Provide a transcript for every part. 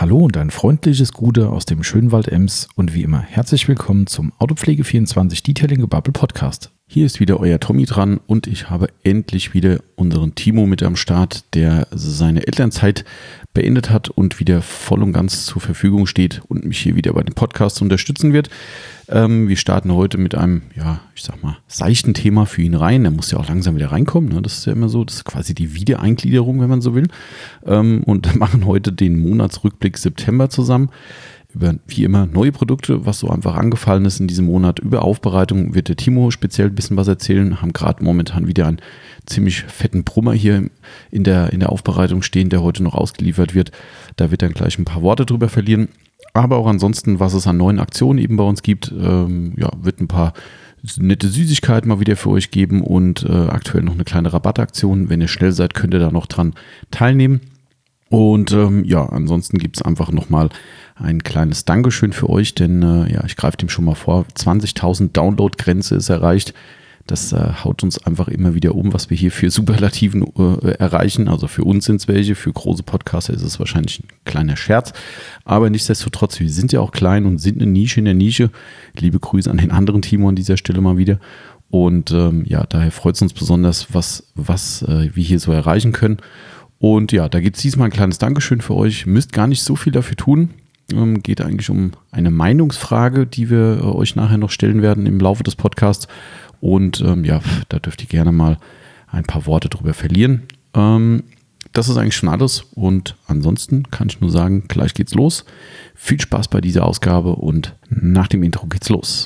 Hallo und ein freundliches Gute aus dem schönen Wald Ems und wie immer herzlich willkommen zum Autopflege24 Detailing Gebubble Podcast. Hier ist wieder euer Tommy dran und ich habe endlich wieder unseren Timo mit am Start, der seine Elternzeit beendet hat und wieder voll und ganz zur Verfügung steht und mich hier wieder bei dem Podcast unterstützen wird. Wir starten heute mit einem, seichten Thema für ihn rein. Er muss ja auch langsam wieder reinkommen, ne? Das ist ja immer so, das ist quasi die Wiedereingliederung, wenn man so will. Und machen heute den Monatsrückblick September zusammen. Über, wie immer, neue Produkte, was so einfach angefallen ist in diesem Monat. Über Aufbereitung wird der Timo speziell ein bisschen was erzählen. Haben gerade momentan wieder einen ziemlich fetten Brummer hier in der Aufbereitung stehen, der heute noch ausgeliefert wird. Da wird er gleich ein paar Worte drüber verlieren. Aber auch ansonsten, was es an neuen Aktionen eben bei uns gibt, wird ein paar nette Süßigkeiten mal wieder für euch geben und aktuell noch eine kleine Rabattaktion. Wenn ihr schnell seid, könnt ihr da noch dran teilnehmen. Und ansonsten gibt es einfach nochmal ein kleines Dankeschön für euch, denn ich greife dem schon mal vor, 20.000 Download-Grenze ist erreicht. Das haut uns einfach immer wieder um, was wir hier für Superlativen erreichen. Also für uns sind es welche, für große Podcaster ist es wahrscheinlich ein kleiner Scherz. Aber nichtsdestotrotz, wir sind ja auch klein und sind eine Nische in der Nische. Liebe Grüße an den anderen Timo an dieser Stelle mal wieder. Und daher freut es uns besonders, was wir hier so erreichen können. Und ja, da gibt es diesmal ein kleines Dankeschön für euch. Müsst gar nicht so viel dafür tun. Geht eigentlich um eine Meinungsfrage, die wir euch nachher noch stellen werden im Laufe des Podcasts. Und da dürft ihr gerne mal ein paar Worte drüber verlieren. Das ist eigentlich schon alles. Und ansonsten kann ich nur sagen, gleich geht's los. Viel Spaß bei dieser Ausgabe und nach dem Intro geht's los.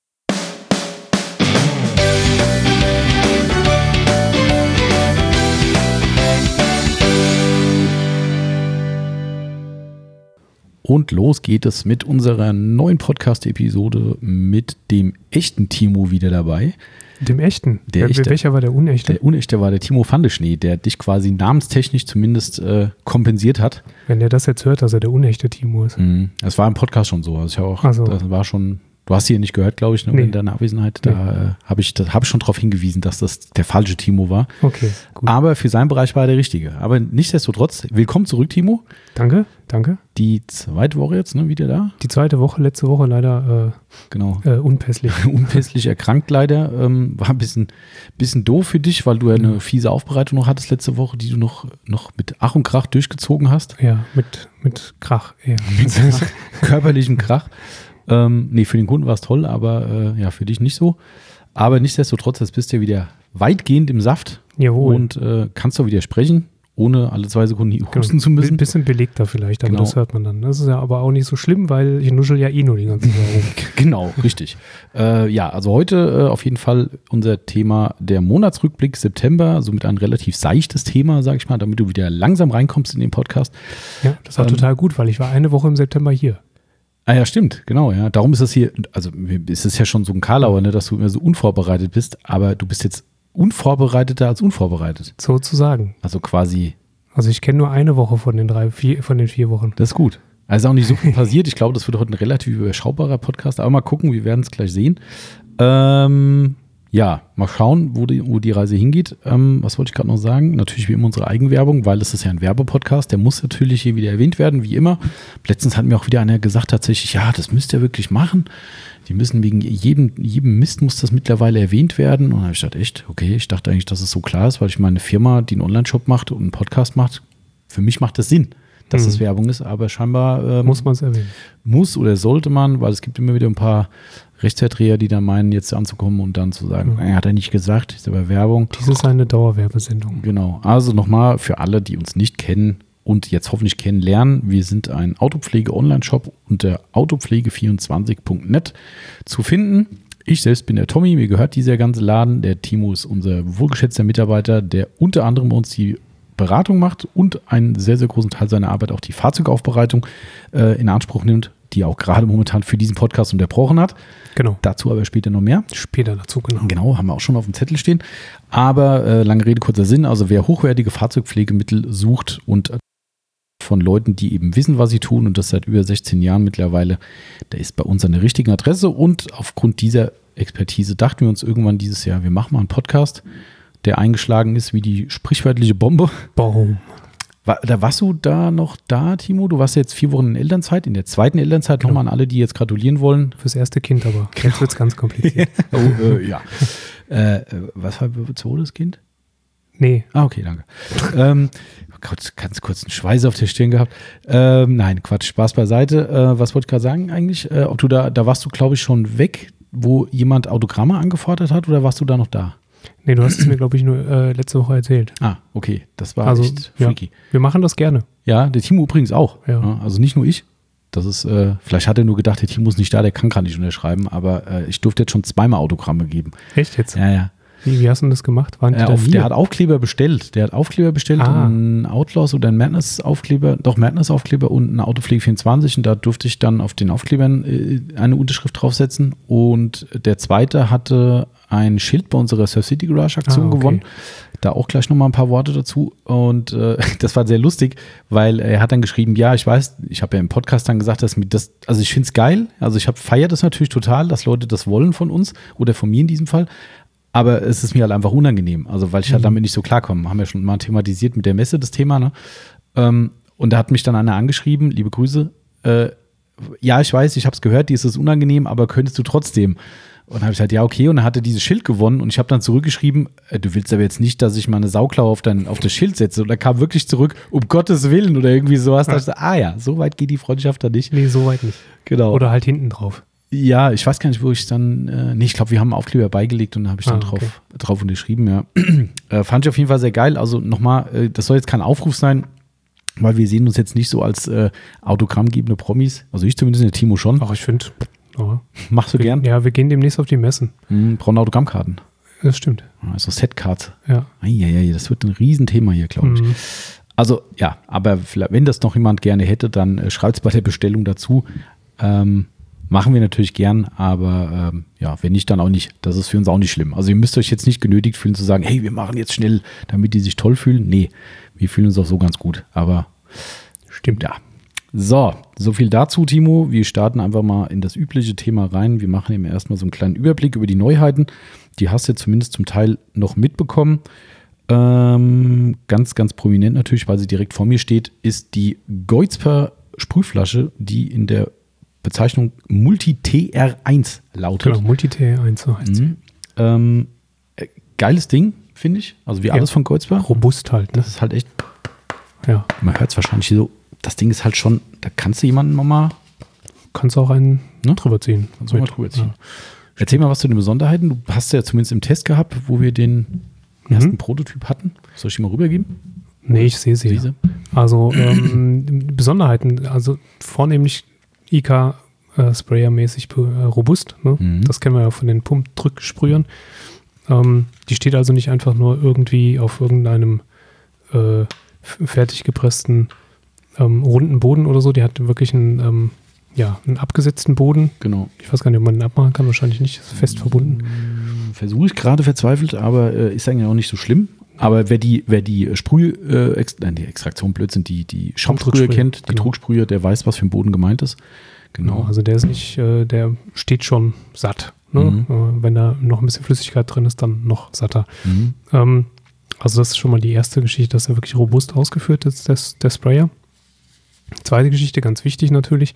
Und los geht es mit unserer neuen Podcast-Episode mit dem echten Timo wieder dabei. Dem echten? Welcher war der Unechte? Der Unechte war der Timo Fandeschnee, der dich quasi namenstechnisch zumindest kompensiert hat. Wenn der das jetzt hört, dass er der unechte Timo ist. Das war im Podcast schon so. Also das war schon... Du hast hier nicht gehört, glaube ich, ne, in deiner Abwesenheit. Da habe ich schon darauf hingewiesen, dass das der falsche Timo war. Okay, gut. Aber für seinen Bereich war er der richtige. Aber nichtsdestotrotz, willkommen zurück, Timo. Danke. Die zweite Woche jetzt, ne, wieder da? Die zweite Woche, letzte Woche leider unpässlich. Unpässlich erkrankt leider. War ein bisschen doof für dich, weil du ja eine fiese Aufbereitung noch hattest letzte Woche, die du noch mit Ach und Krach durchgezogen hast. Ja, mit Krach. Ja. Mit körperlichem Krach. Für den Kunden war es toll, aber für dich nicht so. Aber nichtsdestotrotz, jetzt bist du ja wieder weitgehend im Saft. Jawohl. Und kannst du wieder sprechen, ohne alle 2 Sekunden husten zu müssen. Ein bisschen belegter vielleicht, aber das hört man dann. Das ist ja aber auch nicht so schlimm, weil ich nuschel ja nur die ganze Zeit rum. Genau, richtig. Also heute auf jeden Fall unser Thema der Monatsrückblick September, somit ein relativ seichtes Thema, sag ich mal, damit du wieder langsam reinkommst in den Podcast. Ja, das war total gut, weil ich war eine Woche im September hier. Ah ja, stimmt, genau, ja. Darum ist das hier, also ist es ja schon so ein Karlauer, ne, dass du immer so unvorbereitet bist, aber du bist jetzt unvorbereiteter als unvorbereitet. Sozusagen. Also quasi. Also ich kenne nur eine Woche von den 4 Wochen. Das ist gut. Also auch nicht so viel passiert. Ich glaube, das wird heute ein relativ überschaubarer Podcast, aber mal gucken, wir werden es gleich sehen. Mal schauen, wo die Reise hingeht. Was wollte ich gerade noch sagen? Natürlich wie immer unsere Eigenwerbung, weil es ist ja ein Werbepodcast. Der muss natürlich hier wieder erwähnt werden, wie immer. Letztens hat mir auch wieder einer gesagt tatsächlich, ja, das müsst ihr wirklich machen. Die müssen wegen jedem Mist muss das mittlerweile erwähnt werden. Und dann habe ich gedacht, echt? Okay, ich dachte eigentlich, dass es so klar ist, weil ich meine Firma, die einen Online-Shop macht und einen Podcast macht, für mich macht das Sinn, dass das Werbung ist, aber scheinbar muss man es erwähnen. Muss oder sollte man, weil es gibt immer wieder ein paar Rechtsvertreter, die dann meinen, jetzt anzukommen und dann zu sagen, hat er nicht gesagt, ist aber Werbung. Dies ist eine Dauerwerbesendung. Genau, also nochmal für alle, die uns nicht kennen und jetzt hoffentlich kennenlernen, wir sind ein Autopflege-Online-Shop unter autopflege24.net zu finden. Ich selbst bin der Tommy, mir gehört dieser ganze Laden. Der Timo ist unser wohlgeschätzter Mitarbeiter, der unter anderem bei uns die Beratung macht und einen sehr, sehr großen Teil seiner Arbeit auch die Fahrzeugaufbereitung in Anspruch nimmt, die er auch gerade momentan für diesen Podcast unterbrochen hat. Genau. Dazu aber später noch mehr. Später dazu, genau. Genau, haben wir auch schon auf dem Zettel stehen. Aber lange Rede, kurzer Sinn. Also wer hochwertige Fahrzeugpflegemittel sucht und von Leuten, die eben wissen, was sie tun und das seit über 16 Jahren mittlerweile, der ist bei uns an der richtigen Adresse. Und aufgrund dieser Expertise dachten wir uns irgendwann dieses Jahr, wir machen mal einen Podcast, der eingeschlagen ist wie die sprichwörtliche Bombe. Boom. Da warst du da noch da, Timo? Du warst jetzt 4 Wochen in Elternzeit, in der zweiten Elternzeit nochmal an alle, die jetzt gratulieren wollen. Fürs erste Kind aber. Jetzt wird es ganz kompliziert. Ja. Was war für zweites Kind? Nee. Okay, danke. Ganz kurz einen Schweiß auf der Stirn gehabt. Nein, Quatsch, Spaß beiseite. Was wollte ich gerade sagen eigentlich? Ob du da warst du, glaube ich, schon weg, wo jemand Autogramme angefordert hat, oder warst du da noch da? Nee, du hast es mir, glaube ich, nur letzte Woche erzählt. Okay, das war echt freaky. Ja, wir machen das gerne. Ja, der Timo übrigens auch. Ja. Also nicht nur ich. Das ist, vielleicht hat er nur gedacht, der Timo ist nicht da, der kann gerade nicht unterschreiben, aber ich durfte jetzt schon 2-mal Autogramme geben. Echt jetzt? Ja. Wie hast du das gemacht? Der hat Aufkleber bestellt. Einen Outlaws oder einen Madness-Aufkleber, Madness-Aufkleber und eine Autopflege 24, und da durfte ich dann auf den Aufklebern eine Unterschrift draufsetzen, und der zweite hatte ein Schild bei unserer Surf City Garage Aktion gewonnen. Da auch gleich nochmal ein paar Worte dazu, und das war sehr lustig, weil er hat dann geschrieben, ja, ich weiß, ich habe ja im Podcast dann gesagt, also ich finde es geil, also ich feiere das natürlich total, dass Leute das wollen von uns oder von mir in diesem Fall. Aber es ist mir halt einfach unangenehm, also weil ich halt damit nicht so klarkomme. Haben wir schon mal thematisiert mit der Messe, das Thema, ne? Und da hat mich dann einer angeschrieben, liebe Grüße, ja, ich weiß, ich habe es gehört, dir ist es unangenehm, aber könntest du trotzdem? Und dann habe ich halt, ja, okay, und dann hat er dieses Schild gewonnen, und ich habe dann zurückgeschrieben, du willst aber jetzt nicht, dass ich mal eine Sauklaue auf das Schild setze. Und er kam wirklich zurück, um Gottes Willen, oder irgendwie sowas. Da dachte ich, so weit geht die Freundschaft da nicht. Nee, so weit nicht. Genau. Oder halt hinten drauf. Ja, ich weiß gar nicht, wo ich dann, ich glaube, wir haben einen Aufkleber beigelegt, und da habe ich dann drauf unterschrieben, ja. Fand ich auf jeden Fall sehr geil. Also nochmal, das soll jetzt kein Aufruf sein, weil wir sehen uns jetzt nicht so als autogrammgebende Promis. Also ich zumindest, der Timo schon. Ach, ich finde. Machst du gern? Ja, wir gehen demnächst auf die Messen. Brauchen Autogrammkarten. Das stimmt. Also Setcards. Ja. Das wird ein Riesenthema hier, glaube ich. Also ja, aber wenn das noch jemand gerne hätte, dann schreibt es bei der Bestellung dazu. Machen wir natürlich gern, aber wenn nicht, dann auch nicht. Das ist für uns auch nicht schlimm. Also ihr müsst euch jetzt nicht genötigt fühlen zu sagen, hey, wir machen jetzt schnell, damit die sich toll fühlen. Nee, wir fühlen uns auch so ganz gut. Aber stimmt, ja. So viel dazu, Timo. Wir starten einfach mal in das übliche Thema rein. Wir machen eben erstmal so einen kleinen Überblick über die Neuheiten. Die hast du zumindest zum Teil noch mitbekommen. Ganz, ganz prominent natürlich, weil sie direkt vor mir steht, ist die Goizper Sprühflasche, die in der Bezeichnung Multi-TR1 lautet. Genau, Multi-TR1, so heißt sie. Geiles Ding, finde ich. Also wie alles von Goizper. Robust halt. Ne? Das ist halt echt, ja. Man hört es wahrscheinlich so, das Ding ist halt schon, da kannst du jemanden nochmal. Kannst du auch einen drüber ziehen. Ja. Erzähl mal was zu den Besonderheiten. Du hast ja zumindest im Test gehabt, wo wir den ersten Prototyp hatten. Soll ich die mal rübergeben? Nee, ich sehe sie. Ja. Also Besonderheiten, also vornehmlich IK Sprayer-mäßig robust. Ne? Das kennen wir ja von den Pump-Drücksprühern. Die steht also nicht einfach nur irgendwie auf irgendeinem fertig gepressten runden Boden oder so. Die hat wirklich einen abgesetzten Boden. Genau. Ich weiß gar nicht, ob man den abmachen kann. Wahrscheinlich nicht. Ist fest verbunden. Versuche ich gerade verzweifelt, aber ist eigentlich auch nicht so schlimm. Aber wer die die Extraktion Blödsinn, die Schaumsprühe kennt, die Drucksprühe, der weiß, was für ein Boden gemeint ist. Genau, also der ist nicht, der steht schon satt. Ne? Wenn da noch ein bisschen Flüssigkeit drin ist, dann noch satter. Also das ist schon mal die erste Geschichte, dass er wirklich robust ausgeführt ist, der Sprayer. Zweite Geschichte, ganz wichtig natürlich,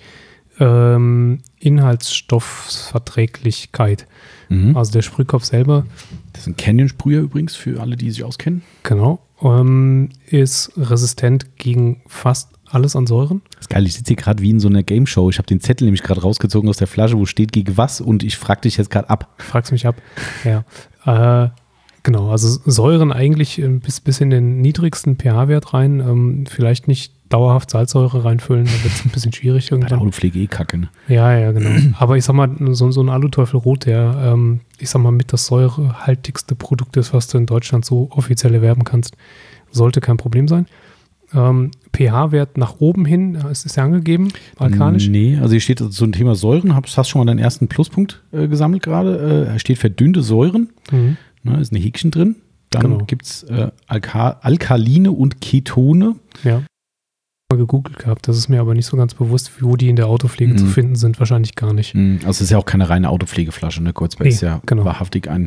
Inhaltsstoffverträglichkeit. Also der Sprühkopf selber. Das ist ein Canyon-Sprüher übrigens, für alle, die sich auskennen. Genau. Ist resistent gegen fast alles an Säuren. Das ist geil, ich sitze hier gerade wie in so einer Game-Show. Ich habe den Zettel nämlich gerade rausgezogen aus der Flasche, wo steht gegen was, und ich frage dich jetzt gerade ab. Fragst mich ab, ja. Genau, also Säuren eigentlich bis in den niedrigsten pH-Wert rein. Vielleicht nicht dauerhaft Salzsäure reinfüllen, da wird es ein bisschen schwierig irgendwann. Bei der Autopflege kacke, ne? Ja, genau. Aber ich sag mal, so ein Aluteufel Rot, der, ich sag mal, mit das säurehaltigste Produkt ist, was du in Deutschland so offiziell erwerben kannst, sollte kein Problem sein. pH-Wert nach oben hin, ist ja angegeben, alkalisch? Nee, also hier steht also zum Thema Säuren, hast schon mal deinen ersten Pluspunkt gesammelt gerade. Da steht verdünnte Säuren, ist ein Häkchen drin. Dann gibt es Alkaline und Ketone. Ja. Gegoogelt gehabt, das ist mir aber nicht so ganz bewusst, wo die in der Autopflege zu finden sind, wahrscheinlich gar nicht. Also es ist ja auch keine reine Autopflegeflasche, ne? Goizper ist ja wahrhaftig ein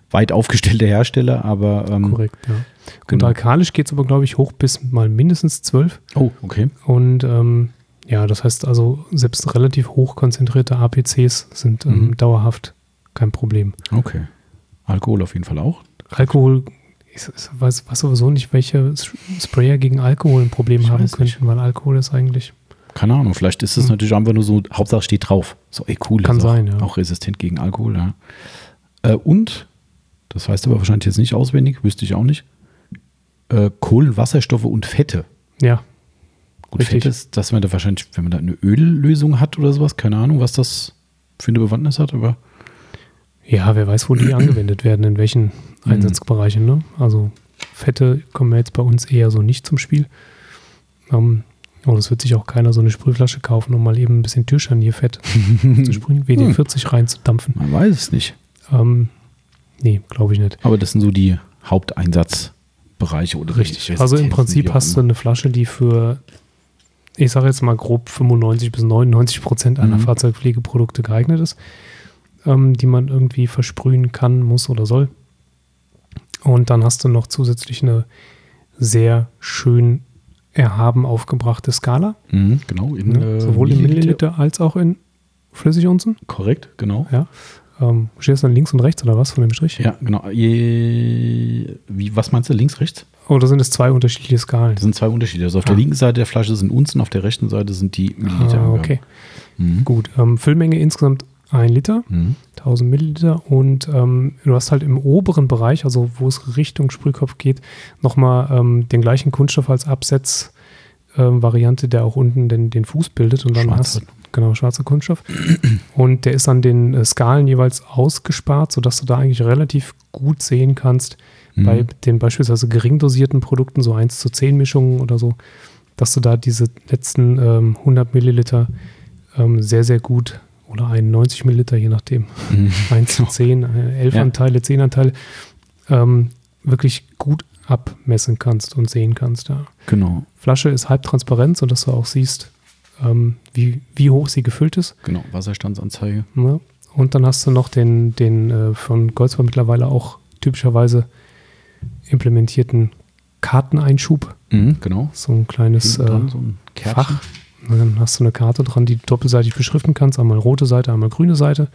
weit aufgestellter Hersteller, aber korrekt, ja. Und genau. alkalisch geht es aber, glaube ich, hoch bis mal mindestens 12. Oh, okay. Und das heißt also, selbst relativ hoch konzentrierte APCs sind dauerhaft kein Problem. Okay. Alkohol auf jeden Fall auch. Alkohol, ich weiß sowieso nicht, welche Sprayer gegen Alkohol ein Problem haben könnten, weil Alkohol ist eigentlich... Keine Ahnung, vielleicht ist es natürlich einfach nur so, Hauptsache steht drauf. So, cool. Kann sein, ja. Auch resistent gegen Alkohol, ja. Und, das weißt du aber wahrscheinlich jetzt nicht auswendig, wüsste ich auch nicht, Kohlenwasserstoffe und Fette. Ja. Gut, Fett ist, dass man da wahrscheinlich, wenn man da eine Öllösung hat oder sowas, keine Ahnung, was das für eine Bewandtnis hat, aber. Ja, wer weiß, wo die angewendet werden, in welchen Einsatzbereichen, ne? Also Fette kommen ja jetzt bei uns eher so nicht zum Spiel. Und es wird sich auch keiner so eine Sprühflasche kaufen, um mal eben ein bisschen Türscharnierfett zu sprühen, WD-40 reinzudampfen. Man weiß es nicht. Nee, glaube ich nicht. Aber das sind so die Haupteinsatzbereiche. Oder richtig. Also im Prinzip hast du eine Flasche, die für, ich sage jetzt mal grob 95 bis 99% aller Fahrzeugpflegeprodukte geeignet ist, die man irgendwie versprühen kann, muss oder soll. Und dann hast du noch zusätzlich eine sehr schön erhaben aufgebrachte Skala. Genau. Sowohl in Milliliter als auch in Flüssigunzen. Korrekt, genau. Ja. Steht das dann links und rechts oder was von dem Strich? Ja, genau. Was meinst du, links, rechts? Oder sind es zwei unterschiedliche Skalen? Das sind zwei Unterschiede. Also auf der linken Seite der Flasche sind Unzen, auf der rechten Seite sind die Milliliter. Okay. Gut. Füllmenge insgesamt 1 Liter, 1000 Milliliter und du hast halt im oberen Bereich, also wo es Richtung Sprühkopf geht, nochmal den gleichen Kunststoff als Absetz-Variante, der auch unten den Fuß bildet und dann hast du schwarzer Kunststoff und der ist an den Skalen jeweils ausgespart, sodass du da eigentlich relativ gut sehen kannst, bei den beispielsweise gering dosierten Produkten, so 1:10 Mischungen oder so, dass du da diese letzten 100 Milliliter sehr, sehr gut oder 91 Milliliter, je nachdem, 1:10, 11 Anteile, 10 Anteile, wirklich gut abmessen kannst und sehen kannst. Ja. Genau. Flasche ist halbtransparent, sodass du auch siehst, wie hoch sie gefüllt ist. Genau, Wasserstandsanzeige. Ja. Und dann hast du noch den von Goldspa mittlerweile auch typischerweise implementierten Karteneinschub. Genau. So ein kleines so ein Fach. Und dann hast du eine Karte dran, die du doppelseitig beschriften kannst. Einmal rote Seite, einmal grüne Seite.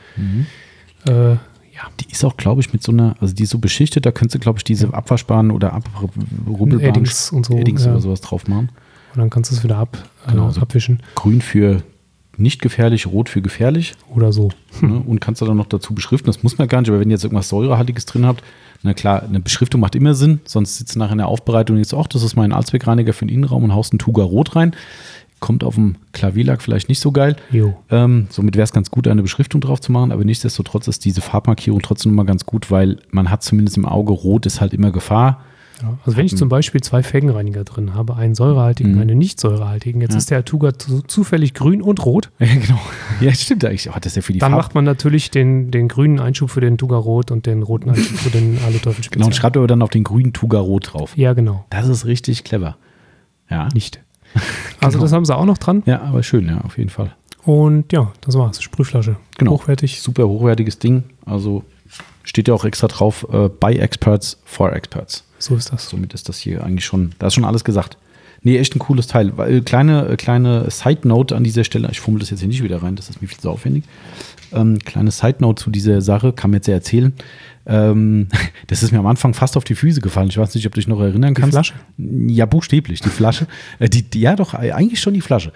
Die ist auch, glaube ich, mit so einer, also die ist so beschichtet, da könntest du, glaube ich, diese abwaschbaren oder abrubbelbaren Eddings und so, oder sowas drauf machen. Und dann kannst du es wieder abwischen. Grün für nicht gefährlich, rot für gefährlich. Oder so. Ne? Und kannst du dann noch dazu beschriften. Das muss man gar nicht, aber wenn ihr jetzt irgendwas Säurehaltiges drin habt, na klar, eine Beschriftung macht immer Sinn, sonst sitzt du nachher in der Aufbereitung jetzt auch, das ist mein Allzweckreiniger für den Innenraum und haust einen Tuga Rot rein. Kommt auf dem Klavierlack vielleicht nicht so geil. Somit wäre es ganz gut, eine Beschriftung drauf zu machen, aber nichtsdestotrotz ist diese Farbmarkierung trotzdem immer ganz gut, weil man hat zumindest im Auge, rot ist halt immer Gefahr. Ja, also wenn ich zum Beispiel 2 Felgenreiniger drin habe, einen säurehaltigen, einen nicht säurehaltigen, jetzt ist der Tuga zufällig grün und rot. Ja, genau. Ja, stimmt eigentlich. Das ist ja für die Dann macht man natürlich den grünen Einschub für den Tuga Rot und den roten Einschub für den Alu-Teufel Spezial. Genau, und schreibt aber dann auf den grünen Tuga Rot drauf. Ja, genau. Das ist richtig clever. Ja. Nicht. Also das haben sie auch noch dran. Ja, aber schön, ja, auf jeden Fall. Und ja, das war's. Sprühflasche. Genau. Hochwertig. Super hochwertiges Ding. Also steht ja auch extra drauf, by Experts, for Experts. So ist das. Somit ist das hier eigentlich schon, da ist schon alles gesagt. Nee, echt ein cooles Teil. Kleine Side-Note an dieser Stelle, ich fummel das jetzt hier nicht wieder rein, das ist mir viel zu aufwendig. Kleine Side-Note zu dieser Sache, kann mir jetzt ja erzählen. Das ist mir am Anfang fast auf die Füße gefallen. Ich weiß nicht, ob du dich noch erinnern kannst. Die Flasche? Ja, buchstäblich, die Flasche. Ja, doch, eigentlich schon die Flasche.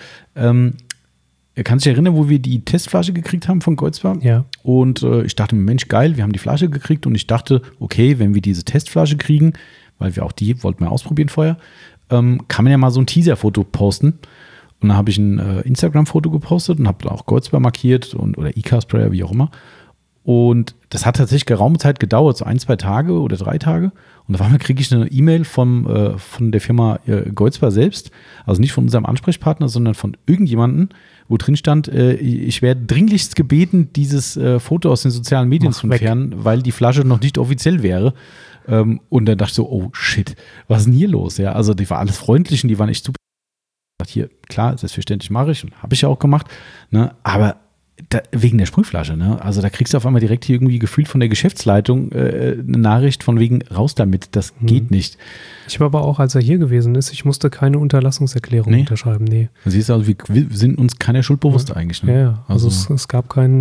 Kannst du dich erinnern, wo wir die Testflasche gekriegt haben von Goldspa? Ja. Und ich dachte mir, Mensch, geil, wir haben die Flasche gekriegt und ich dachte, okay, wenn wir diese Testflasche kriegen, weil wir auch die wollten wir ausprobieren vorher, kann man ja mal so ein Teaser-Foto posten. Und dann habe ich ein Instagram-Foto gepostet und habe auch Goldspa markiert oder IK-Sprayer, wie auch immer. Und das hat tatsächlich geraume Zeit gedauert, so 1-2 Tage oder 3 Tage. Und auf einmal kriege ich eine E-Mail von der Firma Goldspa selbst, also nicht von unserem Ansprechpartner, sondern von irgendjemandem, wo drin stand, ich werde dringlichst gebeten, dieses Foto aus den sozialen Medien zu entfernen, weil die Flasche noch nicht offiziell wäre. Und dann dachte ich so, oh shit, was ist denn hier los? Ja, also die war alles freundlich und die waren echt super. Hier, klar, selbstverständlich mache ich und habe ich ja auch gemacht. Ne? Aber wegen der Sprühflasche, ne? Also da kriegst du auf einmal direkt hier irgendwie gefühlt von der Geschäftsleitung eine Nachricht von wegen raus damit, das geht nicht. Ich habe aber auch, als er hier gewesen ist, ich musste keine Unterlassungserklärung unterschreiben, nee. Siehst du, also wir sind uns keiner Schuld bewusst eigentlich, ne? Ja, also es gab kein,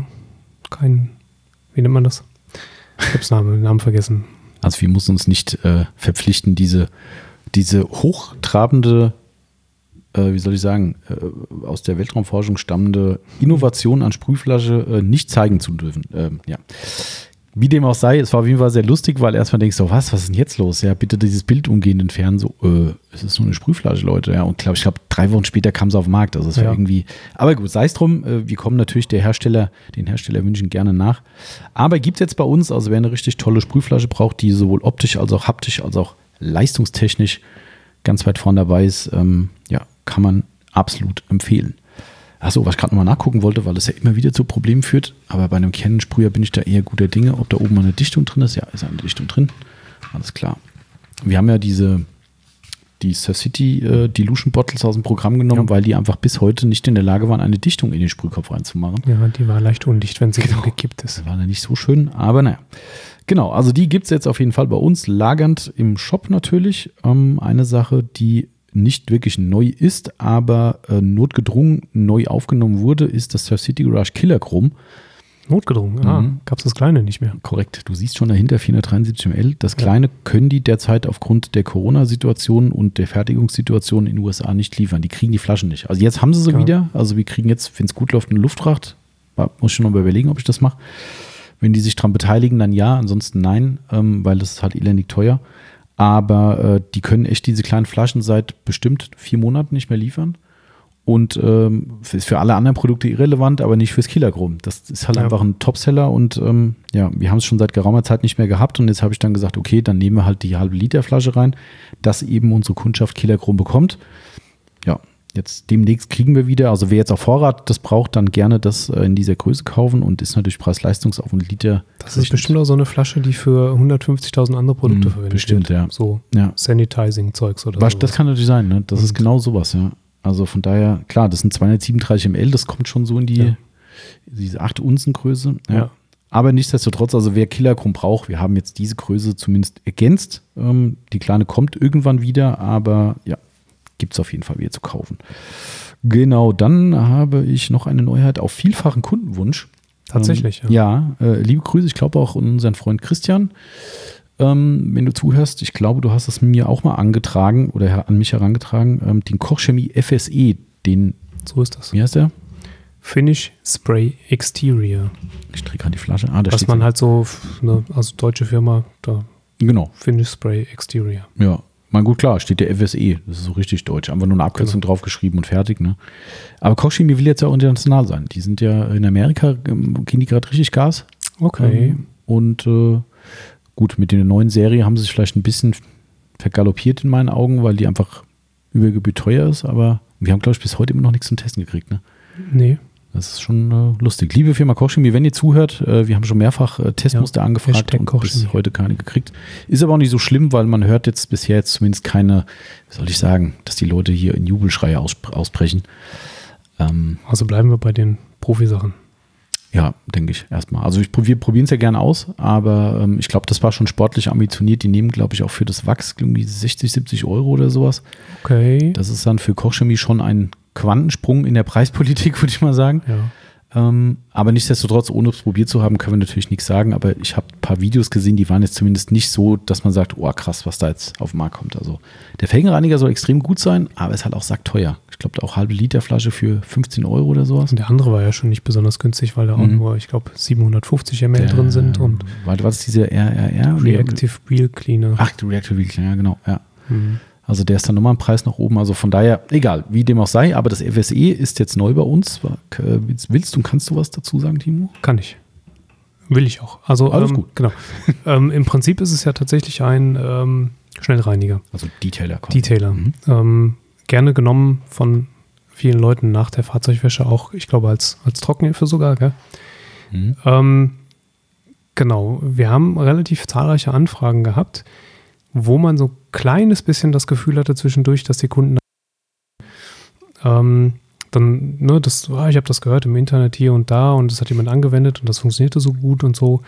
wie nennt man das? Ich hab's Namen vergessen. Also wir mussten uns nicht verpflichten, diese hochtrabende, wie soll ich sagen, aus der Weltraumforschung stammende Innovation an Sprühflasche nicht zeigen zu dürfen. Ja. Wie dem auch sei, es war auf jeden Fall sehr lustig, weil erstmal denkst du, was ist denn jetzt los? Ja, bitte dieses Bild umgehend entfernen. So, es ist nur eine Sprühflasche, Leute. Ja, und ich glaube, 3 Wochen später kam es auf den Markt. Also es war irgendwie, aber gut, sei es drum, wir kommen natürlich den Hersteller wünschen gerne nach. Aber gibt es jetzt bei uns, also wer eine richtig tolle Sprühflasche braucht, die sowohl optisch als auch haptisch als auch leistungstechnisch ganz weit vorne dabei ist, kann man absolut empfehlen. Achso, was ich gerade nochmal nachgucken wollte, weil es ja immer wieder zu Problemen führt, aber bei einem Canon-Sprüher bin ich da eher guter Dinge, ob da oben mal eine Dichtung drin ist. Ja, ist eine Dichtung drin. Alles klar. Wir haben ja die Sir City Dilution Bottles aus dem Programm genommen, weil die einfach bis heute nicht in der Lage waren, eine Dichtung in den Sprühkopf reinzumachen. Ja, die war leicht undicht, wenn sie gekippt ist. Das war ja nicht so schön, aber naja. Genau, also die gibt es jetzt auf jeden Fall bei uns, lagernd im Shop natürlich. Eine Sache, die nicht wirklich neu ist, aber notgedrungen neu aufgenommen wurde, ist das Surf City Garage Killer Chrome. Notgedrungen? Gab es das Kleine nicht mehr? Korrekt, du siehst schon dahinter 473 ml. Das Kleine können die derzeit aufgrund der Corona-Situation und der Fertigungssituation in den USA nicht liefern. Die kriegen die Flaschen nicht. Also jetzt haben sie wieder. Also wir kriegen jetzt, wenn es gut läuft, eine Luftfracht. Muss ich schon noch überlegen, ob ich das mache. Wenn die sich daran beteiligen, dann ja, ansonsten nein, weil das ist halt elendig teuer. Aber die können echt diese kleinen Flaschen seit bestimmt 4 Monaten nicht mehr liefern. Und ist für alle anderen Produkte irrelevant, aber nicht fürs Killer Chrome. Das ist halt einfach ein Topseller und wir haben es schon seit geraumer Zeit nicht mehr gehabt. Und jetzt habe ich dann gesagt, okay, dann nehmen wir halt die halbe Liter Flasche rein, dass eben unsere Kundschaft Killer Chrome bekommt. Ja, jetzt demnächst kriegen wir wieder, also wer jetzt auf Vorrat das braucht, dann gerne das in dieser Größe kaufen und ist natürlich Preis-Leistungs auf einen Liter. Das ist bestimmt auch so eine Flasche, die für 150.000 andere Produkte verwendet bestimmt, wird. Ja. So Sanitizing-Zeugs oder so. Das kann natürlich sein, ne? Das ist genau sowas, ja. Also von daher, klar, das sind 237 ml, das kommt schon so in diese 8 Unzen Größe. Ja. Aber nichtsdestotrotz, also wer Killer Chrome braucht, wir haben jetzt diese Größe zumindest ergänzt. Die Kleine kommt irgendwann wieder, aber ja, gibt es auf jeden Fall wieder zu kaufen. Genau, dann habe ich noch eine Neuheit auf vielfachen Kundenwunsch. Tatsächlich, liebe Grüße, ich glaube auch an unseren Freund Christian. Wenn du zuhörst, ich glaube, du hast es mir auch mal angetragen oder an mich herangetragen, den Kochchemie FSE, so ist das. Wie heißt der? Finish Spray Exterior. Ich drehe gerade die Flasche. Was man halt so, also deutsche Firma, da. Genau. Finish Spray Exterior. Ja. Mal gut, klar, steht der FSE, das ist so richtig deutsch, einfach nur eine Abkürzung draufgeschrieben und fertig, ne? Aber Kochchemie will jetzt ja auch international sein. Die sind ja in Amerika, gehen die gerade richtig Gas. Okay. Und gut, mit der neuen Serie haben sie sich vielleicht ein bisschen vergaloppiert in meinen Augen, weil die einfach über Gebühr teuer ist, aber wir haben, glaube ich, bis heute immer noch nichts zum Testen gekriegt, ne? Nee. Das ist schon lustig. Liebe Firma Kochchemie, wenn ihr zuhört, wir haben schon mehrfach Testmuster angefragt und bis heute keine gekriegt. Ist aber auch nicht so schlimm, weil man hört jetzt bisher zumindest keine, wie soll ich sagen, dass die Leute hier in Jubelschreie ausbrechen. Also bleiben wir bei den Profisachen. Ja, denke ich erstmal. Also wir probieren es ja gerne aus, aber ich glaube, das war schon sportlich ambitioniert. Die nehmen, glaube ich, auch für das Wachs irgendwie 60, 70 Euro oder sowas. Okay. Das ist dann für Kochchemie schon ein Quantensprung in der Preispolitik, würde ich mal sagen. Ja. Aber nichtsdestotrotz, ohne es probiert zu haben, können wir natürlich nichts sagen. Aber ich habe ein paar Videos gesehen, die waren jetzt zumindest nicht so, dass man sagt, oh krass, was da jetzt auf den Markt kommt. Also der Felgenreiniger soll extrem gut sein, aber ist halt auch sackteuer. Ich glaube, auch halbe Liter Flasche für 15 Euro oder sowas. Und der andere war ja schon nicht besonders günstig, weil da auch nur, ich glaube, 750 ml drin sind. Und war das dieser RRR? Reactive Wheel Cleaner. Ach, Reactive Wheel Cleaner, ja genau. Ja. Also der ist dann nochmal ein Preis nach oben. Also von daher, egal, wie dem auch sei, aber das FSE ist jetzt neu bei uns. Willst und kannst du was dazu sagen, Timo? Kann ich. Will ich auch. Also alles gut. Genau. Im Prinzip ist es ja tatsächlich ein Schnellreiniger. Also Detailer. Gerne genommen von vielen Leuten nach der Fahrzeugwäsche auch, ich glaube als Trockenhilfe sogar. Gell? Genau. Wir haben relativ zahlreiche Anfragen gehabt, wo man so ein kleines bisschen das Gefühl hatte zwischendurch, dass die Kunden dann, ne, ich habe das gehört im Internet hier und da und das hat jemand angewendet und das funktionierte so gut und so.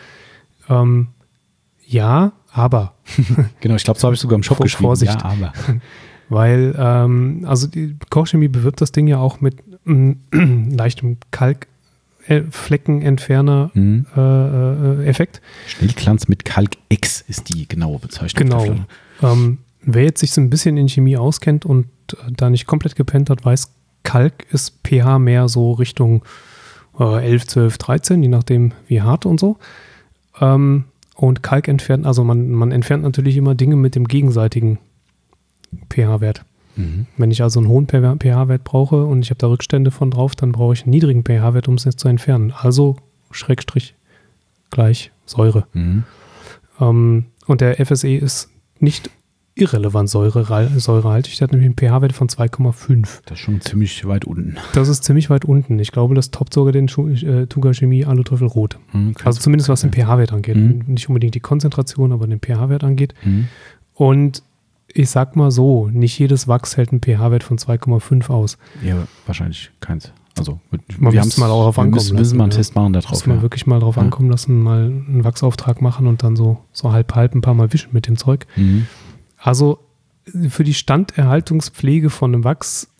Ja, aber. Genau, ich glaube, so habe ich sogar im Shop geschrieben. Vorsicht. Ja, aber. Weil, also die Kochchemie bewirbt das Ding ja auch mit leichtem Kalkfleckenentferner Effekt. Schnellglanz mit Kalk-X ist die genaue Bezeichnung. Genau. Wer jetzt sich so ein bisschen in Chemie auskennt und da nicht komplett gepennt hat, weiß, Kalk ist pH mehr so Richtung 11, 12, 13, je nachdem wie hart und so. Und Kalk entfernt, also man entfernt natürlich immer Dinge mit dem gegenseitigen pH-Wert. Wenn ich also einen hohen pH-Wert brauche und ich habe da Rückstände von drauf, dann brauche ich einen niedrigen pH-Wert, um es jetzt zu entfernen. Also Schrägstrich gleich Säure. Und der FSE ist nicht irrelevant säurehaltig. Der hat nämlich einen pH-Wert von 2,5. Das ist schon ziemlich weit unten. Das ist ziemlich weit unten. Ich glaube, das toppt sogar den Tuga Chemie Aluteufel Rot. Also zumindest was den pH-Wert angeht. Nicht unbedingt die Konzentration, aber den pH-Wert angeht. Und ich sag mal so, nicht jedes Wachs hält einen pH-Wert von 2,5 aus. Ja, wahrscheinlich keins. Also man müsste mal darauf ankommen lassen. Wir müssen mal einen Test machen da drauf. Müssen wir wirklich mal drauf ankommen lassen, mal einen Wachsauftrag machen und dann so halb ein paar Mal wischen mit dem Zeug. Also für die Standerhaltungspflege von einem Wachs,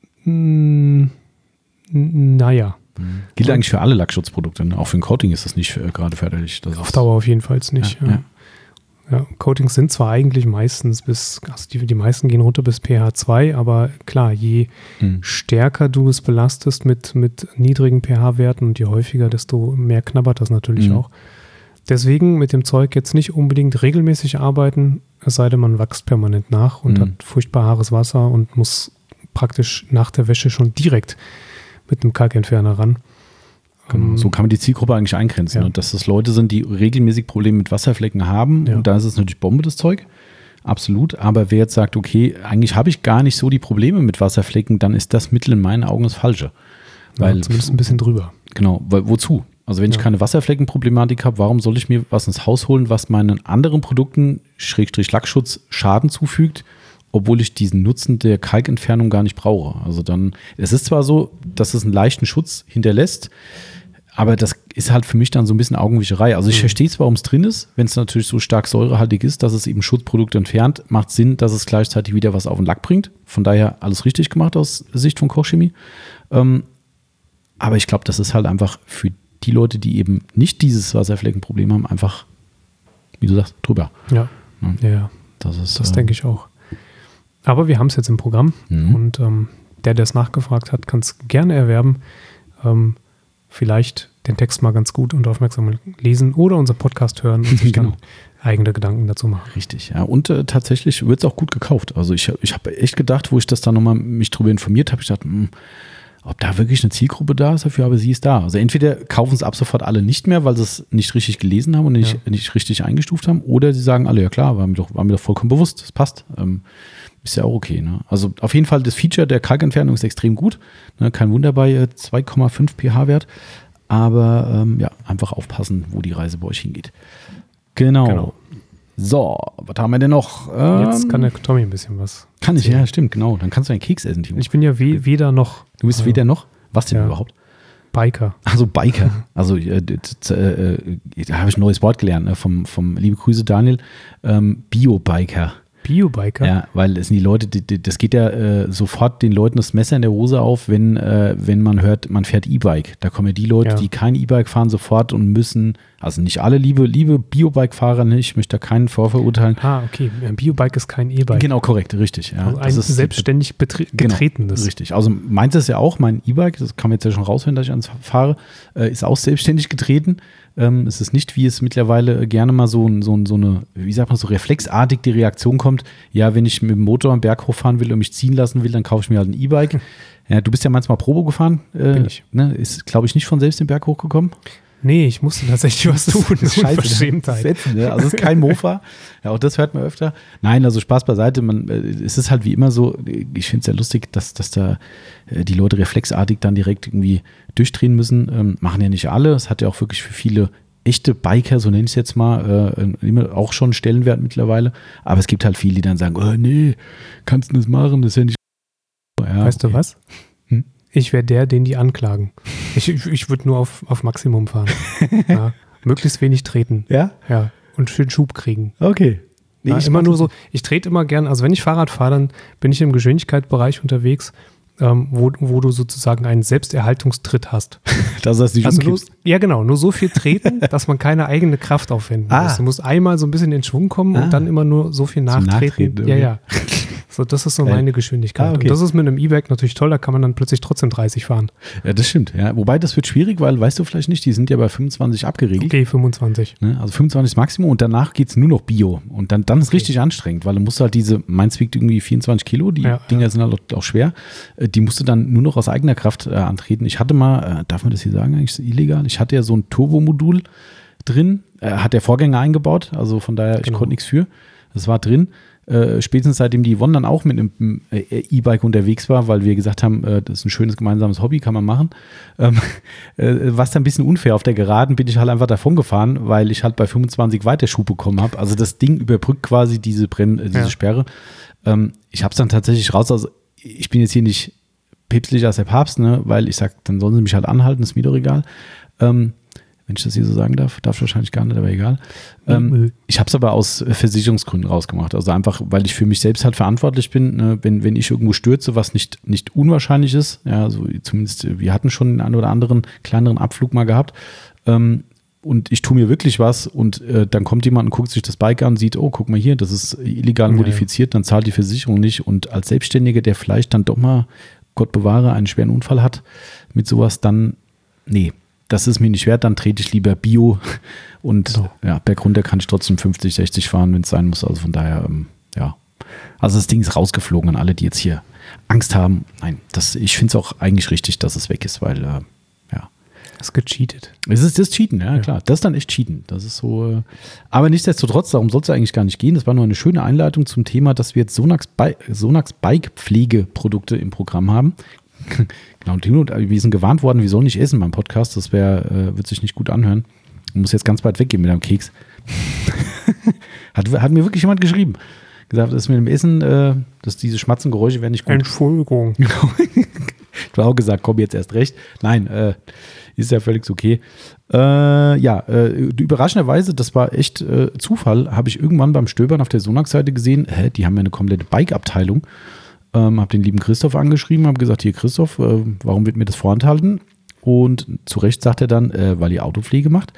naja. Gilt eigentlich für alle Lackschutzprodukte. Ne? Auch für ein Coating ist das nicht gerade förderlich. Auf Dauer auf jeden Fall nicht. Ja, Coatings sind zwar eigentlich meistens die meisten gehen runter bis pH 2, aber klar, je stärker du es belastest mit niedrigen pH-Werten und je häufiger, desto mehr knabbert das natürlich auch. Deswegen mit dem Zeug jetzt nicht unbedingt regelmäßig arbeiten, es sei denn, man wächst permanent nach und hat furchtbar hares Wasser und muss praktisch nach der Wäsche schon direkt mit einem Kalkentferner ran. Genau, so kann man die Zielgruppe eigentlich eingrenzen. Ne? Dass das Leute sind, die regelmäßig Probleme mit Wasserflecken haben. Und da ist es natürlich Bombe, das Zeug. Absolut. Aber wer jetzt sagt, okay, eigentlich habe ich gar nicht so die Probleme mit Wasserflecken, dann ist das Mittel in meinen Augen das Falsche. Weil, zumindest ein bisschen drüber. Genau, weil wozu? Also wenn ich keine Wasserfleckenproblematik habe, warum soll ich mir was ins Haus holen, was meinen anderen Produkten, Schrägstrich Lackschutz, Schaden zufügt, obwohl ich diesen Nutzen der Kalkentfernung gar nicht brauche. Also dann, es ist zwar so, dass es einen leichten Schutz hinterlässt, aber das ist halt für mich dann so ein bisschen Augenwischerei. Also ich verstehe zwar, warum es drin ist, wenn es natürlich so stark säurehaltig ist, dass es eben Schutzprodukte entfernt, macht Sinn, dass es gleichzeitig wieder was auf den Lack bringt. Von daher alles richtig gemacht aus Sicht von Kochchemie. Aber ich glaube, das ist halt einfach für die Leute, die eben nicht dieses Wasserfleckenproblem haben, einfach, wie du sagst, drüber. Ja. Das denke ich auch. Aber wir haben es jetzt im Programm und der es nachgefragt hat, kann es gerne erwerben. Vielleicht den Text mal ganz gut und aufmerksam lesen oder unseren Podcast hören und sich dann eigene Gedanken dazu machen. Richtig, ja. Und tatsächlich wird es auch gut gekauft. Also ich habe echt gedacht, wo ich das dann nochmal mich drüber informiert habe, ich dachte, ob da wirklich eine Zielgruppe da ist dafür, aber sie ist da. Also entweder kaufen es ab sofort alle nicht mehr, weil sie es nicht richtig gelesen haben und nicht richtig eingestuft haben, oder sie sagen alle, ja klar, war mir doch vollkommen bewusst, das passt. Ist ja auch okay. Ne? Also auf jeden Fall das Feature der Kalkentfernung ist extrem gut. Ne? Kein Wunder bei 2,5 pH-Wert, aber einfach aufpassen, wo die Reise bei euch hingeht. Genau. So, was haben wir denn noch? Jetzt kann der Tommy ein bisschen was. Kann ich, ja, stimmt, genau. Dann kannst du einen Keks essen, Timo. Ich bin ja weder noch. Du bist weder noch? Was denn überhaupt? Biker. Also Biker. Also da habe ich ein neues Wort gelernt, ne? vom liebe Grüße Daniel. Bio-Biker. Bio-Biker? Ja, weil es sind die Leute, das geht ja sofort den Leuten das Messer in der Hose auf, wenn man hört, man fährt E-Bike. Da kommen ja die Leute, die kein E-Bike fahren, sofort und müssen, also nicht alle liebe Bio-Bike-Fahrer, ne? Ich möchte da keinen vorverurteilen. Okay. Ein Bio-Bike ist kein E-Bike. Genau, korrekt, richtig. Ja. Also ein selbstständig betretenes. Richtig. Also meins ist ja auch, mein E-Bike, das kann man jetzt ja schon raushören, dass ich ans fahre, ist auch selbstständig getreten. Es ist nicht, wie es mittlerweile gerne mal so eine, wie sagt man, so reflexartig die Reaktion kommt, ja, wenn ich mit dem Motor am Berg hochfahren will und mich ziehen lassen will, dann kaufe ich mir halt ein E-Bike. Ja, du bist ja manchmal Probo gefahren. Bin ich. Ne? Ist, glaube ich, nicht von selbst den Berg hochgekommen. Nee, ich musste tatsächfinde was tun. Das ist Unverschämtheit. Also es ist kein Mofa. Ja, auch das hört man öfter. Nein, also Spaß beiseite. Es ist halt wie immer so, ich finde es ja lustig, dass da die Leute reflexartig dann direkt irgendwie durchdrehen müssen. Machen ja nicht alle. Es hat ja auch wirklich für viele echte Biker, so nenne ich es jetzt mal, auch schon einen Stellenwert mittlerweile. Aber es gibt halt viele, die dann sagen, oh nee, kannst du das machen? Das ist ja nicht. Ja, weißt du was? Ich wäre der, den die anklagen. Ich würde nur auf Maximum fahren. Ja. Möglichst wenig treten. Ja? Ja. Und schön Schub kriegen. Okay. Nee, ja, immer nur so, ich trete immer gern, also wenn ich Fahrrad fahre, dann bin ich im Geschwindigkeitsbereich unterwegs, wo du sozusagen einen Selbsterhaltungstritt hast. Das heißt, ja, genau, nur so viel treten, dass man keine eigene Kraft aufwenden muss. Du musst einmal so ein bisschen in Schwung kommen und dann immer nur so viel nachtreten. Ja. So, das ist so meine Geschwindigkeit. Okay. Und das ist mit einem E-Bike natürlich toll, da kann man dann plötzlich trotzdem 30 fahren. Ja, das stimmt. Ja. Wobei, das wird schwierig, weil, weißt du vielleicht nicht, die sind ja bei 25 abgeregelt. Okay, 25. Ne? Also 25 ist Maximum und danach geht es nur noch Bio. Und dann ist richtig anstrengend, weil du musst halt meins wiegt irgendwie 24 Kilo, die Dinger sind halt auch schwer. Die musst du dann nur noch aus eigener Kraft antreten. Ich hatte mal, darf man das hier sagen, eigentlich ist illegal, ich hatte ja so ein Turbomodul drin, hat der Vorgänger eingebaut, also von daher, ich konnte nichts für. Das war drin. Spätestens seitdem die Yvonne dann auch mit einem E-Bike unterwegs war, weil wir gesagt haben, das ist ein schönes gemeinsames Hobby, kann man machen, war es dann ein bisschen unfair. Auf der Geraden bin ich halt einfach davon gefahren, weil ich halt bei 25 weiter Schub bekommen habe. Also das Ding überbrückt quasi diese Sperre. Ich habe es dann tatsächlich raus, also ich bin jetzt hier nicht päpstlicher als der Papst, ne, weil ich sage, dann sollen sie mich halt anhalten, ist mir doch egal. Wenn ich das hier so sagen darf ich wahrscheinlich gar nicht, aber egal. Ich habe es aber aus Versicherungsgründen rausgemacht. Also einfach, weil ich für mich selbst halt verantwortlich bin, ne? Wenn ich irgendwo stürze, was nicht unwahrscheinlich ist, ja, also zumindest, wir hatten schon den einen oder anderen kleineren Abflug mal gehabt, und ich tue mir wirklich was und dann kommt jemand und guckt sich das Bike an und sieht, oh, guck mal hier, das ist illegal modifiziert, dann zahlt die Versicherung nicht. Und als Selbstständiger, der vielleicht dann doch mal, Gott bewahre, einen schweren Unfall hat mit sowas, dann, nee, das ist mir nicht wert, dann trete ich lieber Bio und bergunter kann ich trotzdem 50, 60 fahren, wenn es sein muss. Also von daher, Also das Ding ist rausgeflogen an alle, die jetzt hier Angst haben. Nein, ich finde es auch eigentlich richtig, dass es weg ist, weil, Das ist gecheatet. Es ist das Cheaten, ja klar. Das ist dann echt Cheaten. Das ist so, aber nichtsdestotrotz, darum soll es ja eigentlich gar nicht gehen. Das war nur eine schöne Einleitung zum Thema, dass wir jetzt Sonax Bike-Pflegeprodukte im Programm haben. Genau, und wir sind gewarnt worden, wir sollen nicht essen beim Podcast. Das wird sich nicht gut anhören. Du musst jetzt ganz weit weggehen mit deinem Keks. Hat mir wirklich jemand geschrieben. Gesagt, das mit dem Essen, dass diese Schmatzengeräusche werden nicht gut. Entschuldigung. Genau. Ich habe auch gesagt, komm jetzt erst recht. Nein, ist ja völlig okay. Überraschenderweise, das war echt Zufall, habe ich irgendwann beim Stöbern auf der Sonax-Seite gesehen, die haben ja eine komplette Bike-Abteilung. Habe den lieben Christoph angeschrieben, habe gesagt, hier Christoph, warum wird mir das vorenthalten? Und zu Recht sagt er dann, weil ihr Autopflege macht.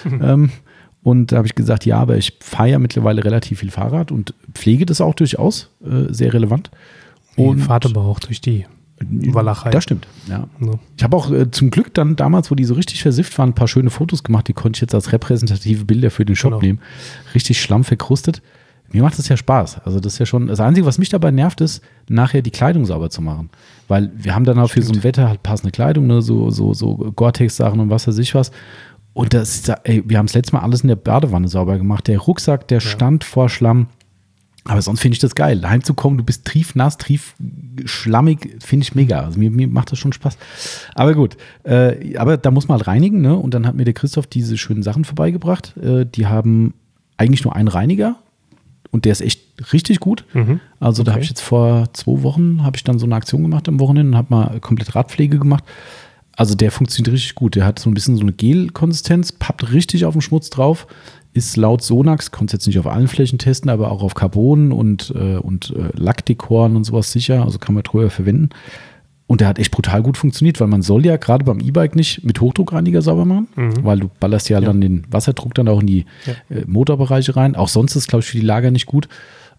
Und da habe ich gesagt, ja, aber ich fahre ja mittlerweile relativ viel Fahrrad und pflege das auch durchaus sehr relevant. Und fahrt aber auch durch die Walachei. Das stimmt, ja. Ich habe auch zum Glück dann damals, wo die so richtig versifft waren, ein paar schöne Fotos gemacht, die konnte ich jetzt als repräsentative Bilder für den Shop nehmen. Richtig schlammverkrustet. Mir macht das ja Spaß. Also das ist ja schon, das Einzige, was mich dabei nervt, ist, nachher die Kleidung sauber zu machen. Weil wir haben dann auch für so ein Wetter halt passende Kleidung, ne? so Gore-Tex-Sachen und was weiß ich was. Und wir haben das letzte Mal alles in der Badewanne sauber gemacht. Der Rucksack, der stand vor Schlamm. Aber sonst finde ich das geil. Heimzukommen, du bist triefnass, triefschlammig, finde ich mega. Also mir macht das schon Spaß. Aber gut, aber da muss man halt reinigen, ne? Und dann hat mir der Christoph diese schönen Sachen vorbeigebracht. Die haben eigentlich nur einen Reiniger. Und der ist echt richtig gut. Also da habe ich jetzt vor 2 Wochen, habe ich dann so eine Aktion gemacht am Wochenende und habe mal komplett Radpflege gemacht. Also der funktioniert richtig gut. Der hat so ein bisschen so eine Gel-Konsistenz, pappt richtig auf den Schmutz drauf, ist laut Sonax, kommt jetzt nicht auf allen Flächen testen, aber auch auf Carbon und Lackdekoren und sowas sicher. Also kann man drüber verwenden. Und der hat echt brutal gut funktioniert, weil man soll ja gerade beim E-Bike nicht mit Hochdruckreiniger sauber machen, weil du ballerst ja dann den Wasserdruck dann auch in die Motorbereiche rein. Auch sonst ist, glaube ich, für die Lager nicht gut.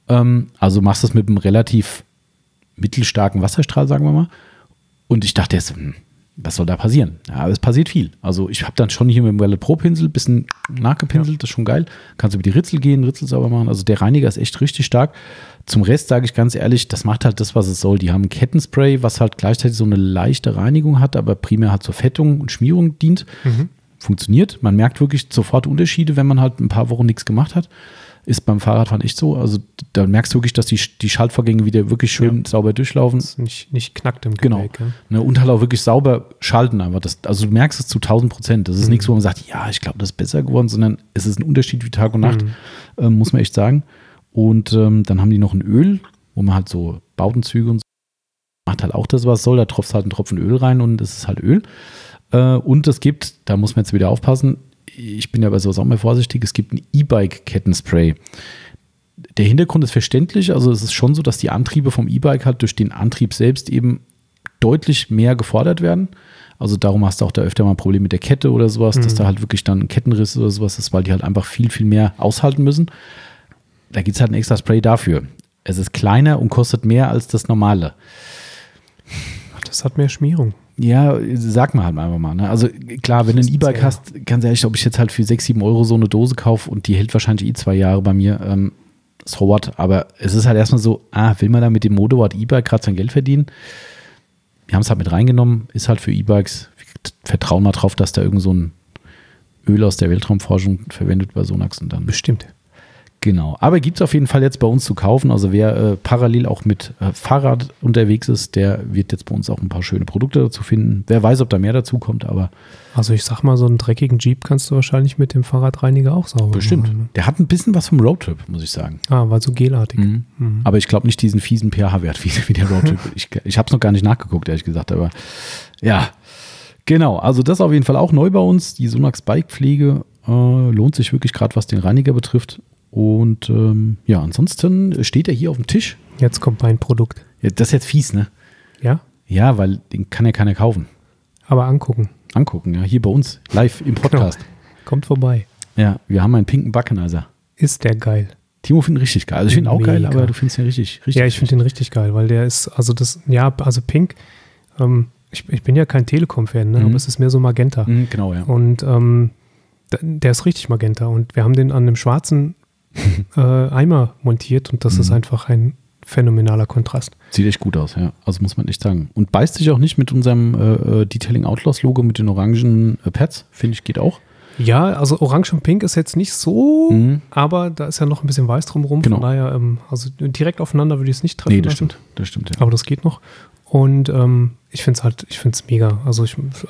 Also machst du es mit einem relativ mittelstarken Wasserstrahl, sagen wir mal. Und ich dachte jetzt, was soll da passieren? Ja, aber es passiert viel. Also ich habe dann schon hier mit dem Wallet Pro Pinsel ein bisschen nachgepinselt, das ist schon geil. Kannst über die Ritzel gehen, Ritzel sauber machen. Also der Reiniger ist echt richtig stark. Zum Rest sage ich ganz ehrlich, das macht halt das, was es soll. Die haben ein Kettenspray, was halt gleichzeitig so eine leichte Reinigung hat, aber primär halt zur Fettung und Schmierung dient. Funktioniert. Man merkt wirklich sofort Unterschiede, wenn man halt ein paar Wochen nichts gemacht hat. Ist beim Fahrradfahren echt so. Also da merkst du wirklich, dass die Schaltvorgänge wieder wirklich schön sauber durchlaufen. Das nicht knackt im Gepäck. Genau. Und halt auch wirklich sauber schalten. Aber also du merkst es zu 1000%. Das ist nichts, wo man sagt, ja, ich glaube, das ist besser geworden, sondern es ist ein Unterschied wie Tag und Nacht, muss man echt sagen. Und dann haben die noch ein Öl, wo man halt so Bautenzüge und so macht halt auch das, was soll. Da tropft halt ein Tropfen Öl rein und es ist halt Öl. Und es gibt, da muss man jetzt wieder aufpassen, ich bin ja bei sowas auch mal vorsichtig, es gibt ein E-Bike-Kettenspray. Der Hintergrund ist verständlich, also es ist schon so, dass die Antriebe vom E-Bike halt durch den Antrieb selbst eben deutlich mehr gefordert werden. Also darum hast du auch da öfter mal ein Problem mit der Kette oder sowas, dass da halt wirklich dann ein Kettenriss oder sowas ist, weil die halt einfach viel, viel mehr aushalten müssen. Da gibt es halt ein extra Spray dafür. Es ist kleiner und kostet mehr als das normale. Das hat mehr Schmierung. Ja, sag mal halt einfach mal. Ne? Also klar, wenn du ein E-Bike hast, ganz ehrlich, ob ich jetzt halt für 6, 7 Euro so eine Dose kaufe und die hält wahrscheinlich 2 Jahre bei mir, so what. Aber es ist halt erstmal so, will man da mit dem Motorrad E-Bike gerade sein Geld verdienen? Wir haben es halt mit reingenommen, ist halt für E-Bikes. Wir vertrauen mal drauf, dass da irgend so ein Öl aus der Weltraumforschung verwendet bei Sonax und dann. Bestimmt. Genau, aber gibt es auf jeden Fall jetzt bei uns zu kaufen. Also wer parallel auch mit Fahrrad unterwegs ist, der wird jetzt bei uns auch ein paar schöne Produkte dazu finden. Wer weiß, ob da mehr dazu kommt, aber... Also ich sag mal, so einen dreckigen Jeep kannst du wahrscheinlich mit dem Fahrradreiniger auch sauber Bestimmt. machen. Der hat ein bisschen was vom Roadtrip, muss ich sagen. Weil so gelartig. Aber ich glaube nicht diesen fiesen pH-Wert wie der Roadtrip. Ich habe es noch gar nicht nachgeguckt, ehrlich gesagt, aber ja. Genau, also das auf jeden Fall auch neu bei uns. Die Sonax Bikepflege lohnt sich wirklich gerade, was den Reiniger betrifft. Und ansonsten steht er hier auf dem Tisch. Jetzt kommt mein Produkt. Ja, das ist jetzt fies, ne? Ja? Ja, weil den kann ja keiner kaufen. Aber angucken. Angucken, ja. Hier bei uns, live im Podcast. Genau. Kommt vorbei. Ja, wir haben einen pinken Buckenizer. Ist der geil. Timo findet ihn richtig geil. Also ich finde ihn auch geil, aber du findest ihn richtig. Ja, ich finde ihn richtig geil, weil der ist, also pink, ich bin ja kein Telekom-Fan, ne? Aber es ist mehr so Magenta. Genau, ja. Und der ist richtig Magenta. Und wir haben den an einem schwarzen Eimer montiert und das ist einfach ein phänomenaler Kontrast. Sieht echt gut aus, ja. Also muss man echt sagen. Und beißt sich auch nicht mit unserem Detailing Outlaws Logo mit den orangen Pads, finde ich, geht auch. Ja, also orange und pink ist jetzt nicht so, aber da ist ja noch ein bisschen weiß drumherum. Genau. Von daher, also direkt aufeinander würde ich es nicht treffen lassen. Das stimmt, ja. Aber das geht noch. Und ich finde es mega. Also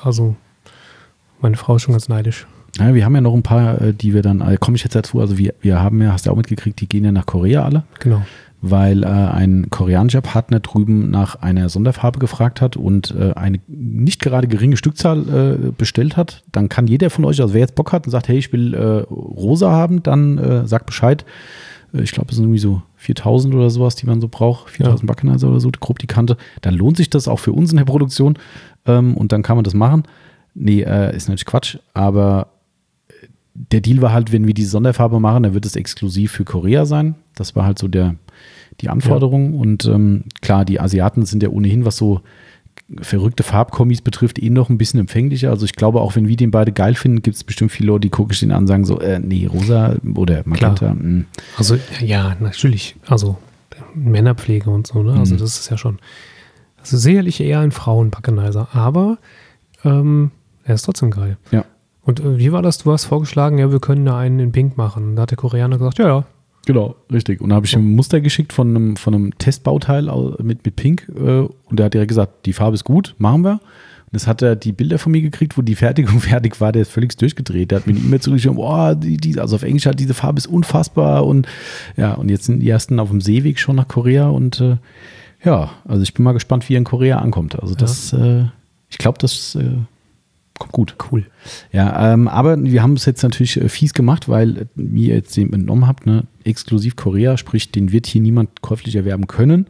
meine Frau ist schon ganz neidisch. Ja, wir haben ja noch ein paar, die wir dann, komme ich jetzt dazu, also wir haben ja, hast du auch mitgekriegt, die gehen ja nach Korea alle. Genau. Weil ein koreanischer Partner drüben nach einer Sonderfarbe gefragt hat und eine nicht gerade geringe Stückzahl bestellt hat. Dann kann jeder von euch, also wer jetzt Bock hat und sagt, hey, ich will rosa haben, dann sagt Bescheid. Ich glaube, es sind irgendwie so 4.000 oder sowas, die man so braucht. 4.000 Buckenizer oder so, grob die Kante. Dann lohnt sich das auch für uns in der Produktion und dann kann man das machen. Nee, ist natürlich Quatsch, aber der Deal war halt, wenn wir die Sonderfarbe machen, dann wird es exklusiv für Korea sein. Das war halt so die Anforderung. Ja. Und klar, die Asiaten sind ja ohnehin, was so verrückte Farbkombis betrifft, noch ein bisschen empfänglicher. Also ich glaube, auch wenn wir den beide geil finden, gibt es bestimmt viele Leute, die gucken sich den an und sagen so, nee, rosa oder Magenta. Also ja, natürlich. Also Männerpflege und so, ne? Also das ist ja schon, also sicherlich eher ein Frauen-Buckenizer, aber er ist trotzdem geil. Ja. Und wie war das? Du hast vorgeschlagen, ja, wir können da einen in Pink machen. Da hat der Koreaner gesagt, ja. Genau, richtig. Und da habe ich ihm ein Muster geschickt von einem Testbauteil mit Pink und der hat direkt gesagt, die Farbe ist gut, machen wir. Und das hat er die Bilder von mir gekriegt, wo die Fertigung fertig war, der ist völlig durchgedreht. Der hat mir eine E-Mail zurückgeschrieben, also auf Englisch halt, diese Farbe ist unfassbar und ja, und jetzt sind die ersten auf dem Seeweg schon nach Korea und also ich bin mal gespannt, wie er in Korea ankommt. Also das, ich glaube, das kommt gut. Cool. Ja, aber wir haben es jetzt natürlich fies gemacht, weil ihr jetzt den entnommen habt, ne? Exklusiv Korea, sprich, den wird hier niemand käuflich erwerben können.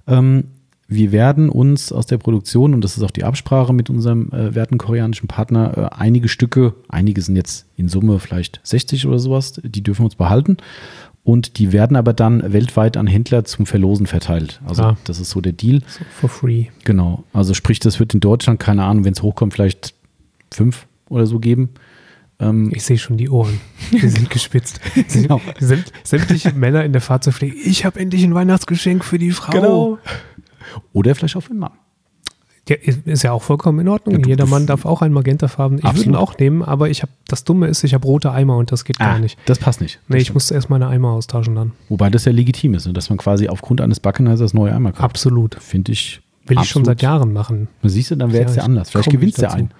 Wir werden uns aus der Produktion, und das ist auch die Absprache mit unserem werten koreanischen Partner, einige sind jetzt in Summe vielleicht 60 oder sowas, die dürfen wir uns behalten. Und die werden aber dann weltweit an Händler zum Verlosen verteilt. Also das ist so der Deal. So for free. Genau. Also sprich, das wird in Deutschland, keine Ahnung, wenn es hochkommt, vielleicht 5 oder so geben. Ich sehe schon die Ohren. Die sind gespitzt. Genau. Sämtliche Männer in der Fahrzeugpflege. Ich habe endlich ein Weihnachtsgeschenk für die Frau. Genau. Oder vielleicht auch für den Mann. Ja, ist ja auch vollkommen in Ordnung. Jeder Mann darf auch einen Magentafarben. Ich würde ihn auch nehmen, aber das Dumme ist, ich habe rote Eimer und das geht gar nicht. Das passt nicht. Nee, ich musste erst meine Eimer austauschen dann. Wobei das ja legitim ist, dass man quasi aufgrund eines Buckenizers neue Eimer kauft. Absolut. Finde ich. Will ich schon seit Jahren machen. Siehst du, dann wäre es ja anders. Vielleicht gewinnst du einen.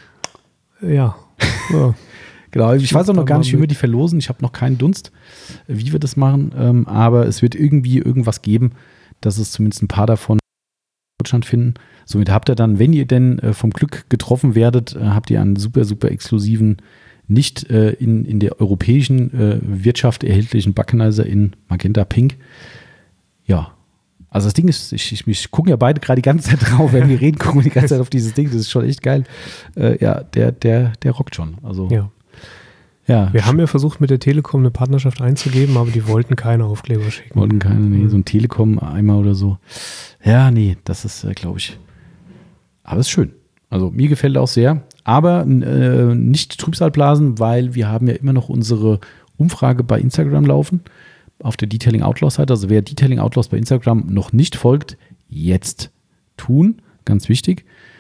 Ja. Genau, ich weiß auch noch gar nicht, wie wir die verlosen. Ich habe noch keinen Dunst, wie wir das machen. Aber es wird irgendwas geben, dass es zumindest ein paar davon Deutschland finden. Somit habt ihr dann, wenn ihr denn vom Glück getroffen werdet, habt ihr einen super, super exklusiven, nicht in der europäischen Wirtschaft erhältlichen Buckenizer in Magenta Pink. Ja, also das Ding ist, ich gucken ja beide gerade die ganze Zeit drauf, wenn wir reden, gucken wir die ganze Zeit auf dieses Ding, das ist schon echt geil. Ja, der rockt schon. Also, ja. Wir haben ja versucht, mit der Telekom eine Partnerschaft einzugeben, aber die wollten keine Aufkleber schicken. Wollten keine, nee, so ein Telekom-Eimer oder so. Ja, nee, das ist, glaube ich, aber ist schön. Also mir gefällt auch sehr, aber nicht Trübsalblasen, weil wir haben ja immer noch unsere Umfrage bei Instagram laufen, auf der Detailing Outlaws Seite. Also wer Detailing Outlaws bei Instagram noch nicht folgt, jetzt tun, ganz wichtig.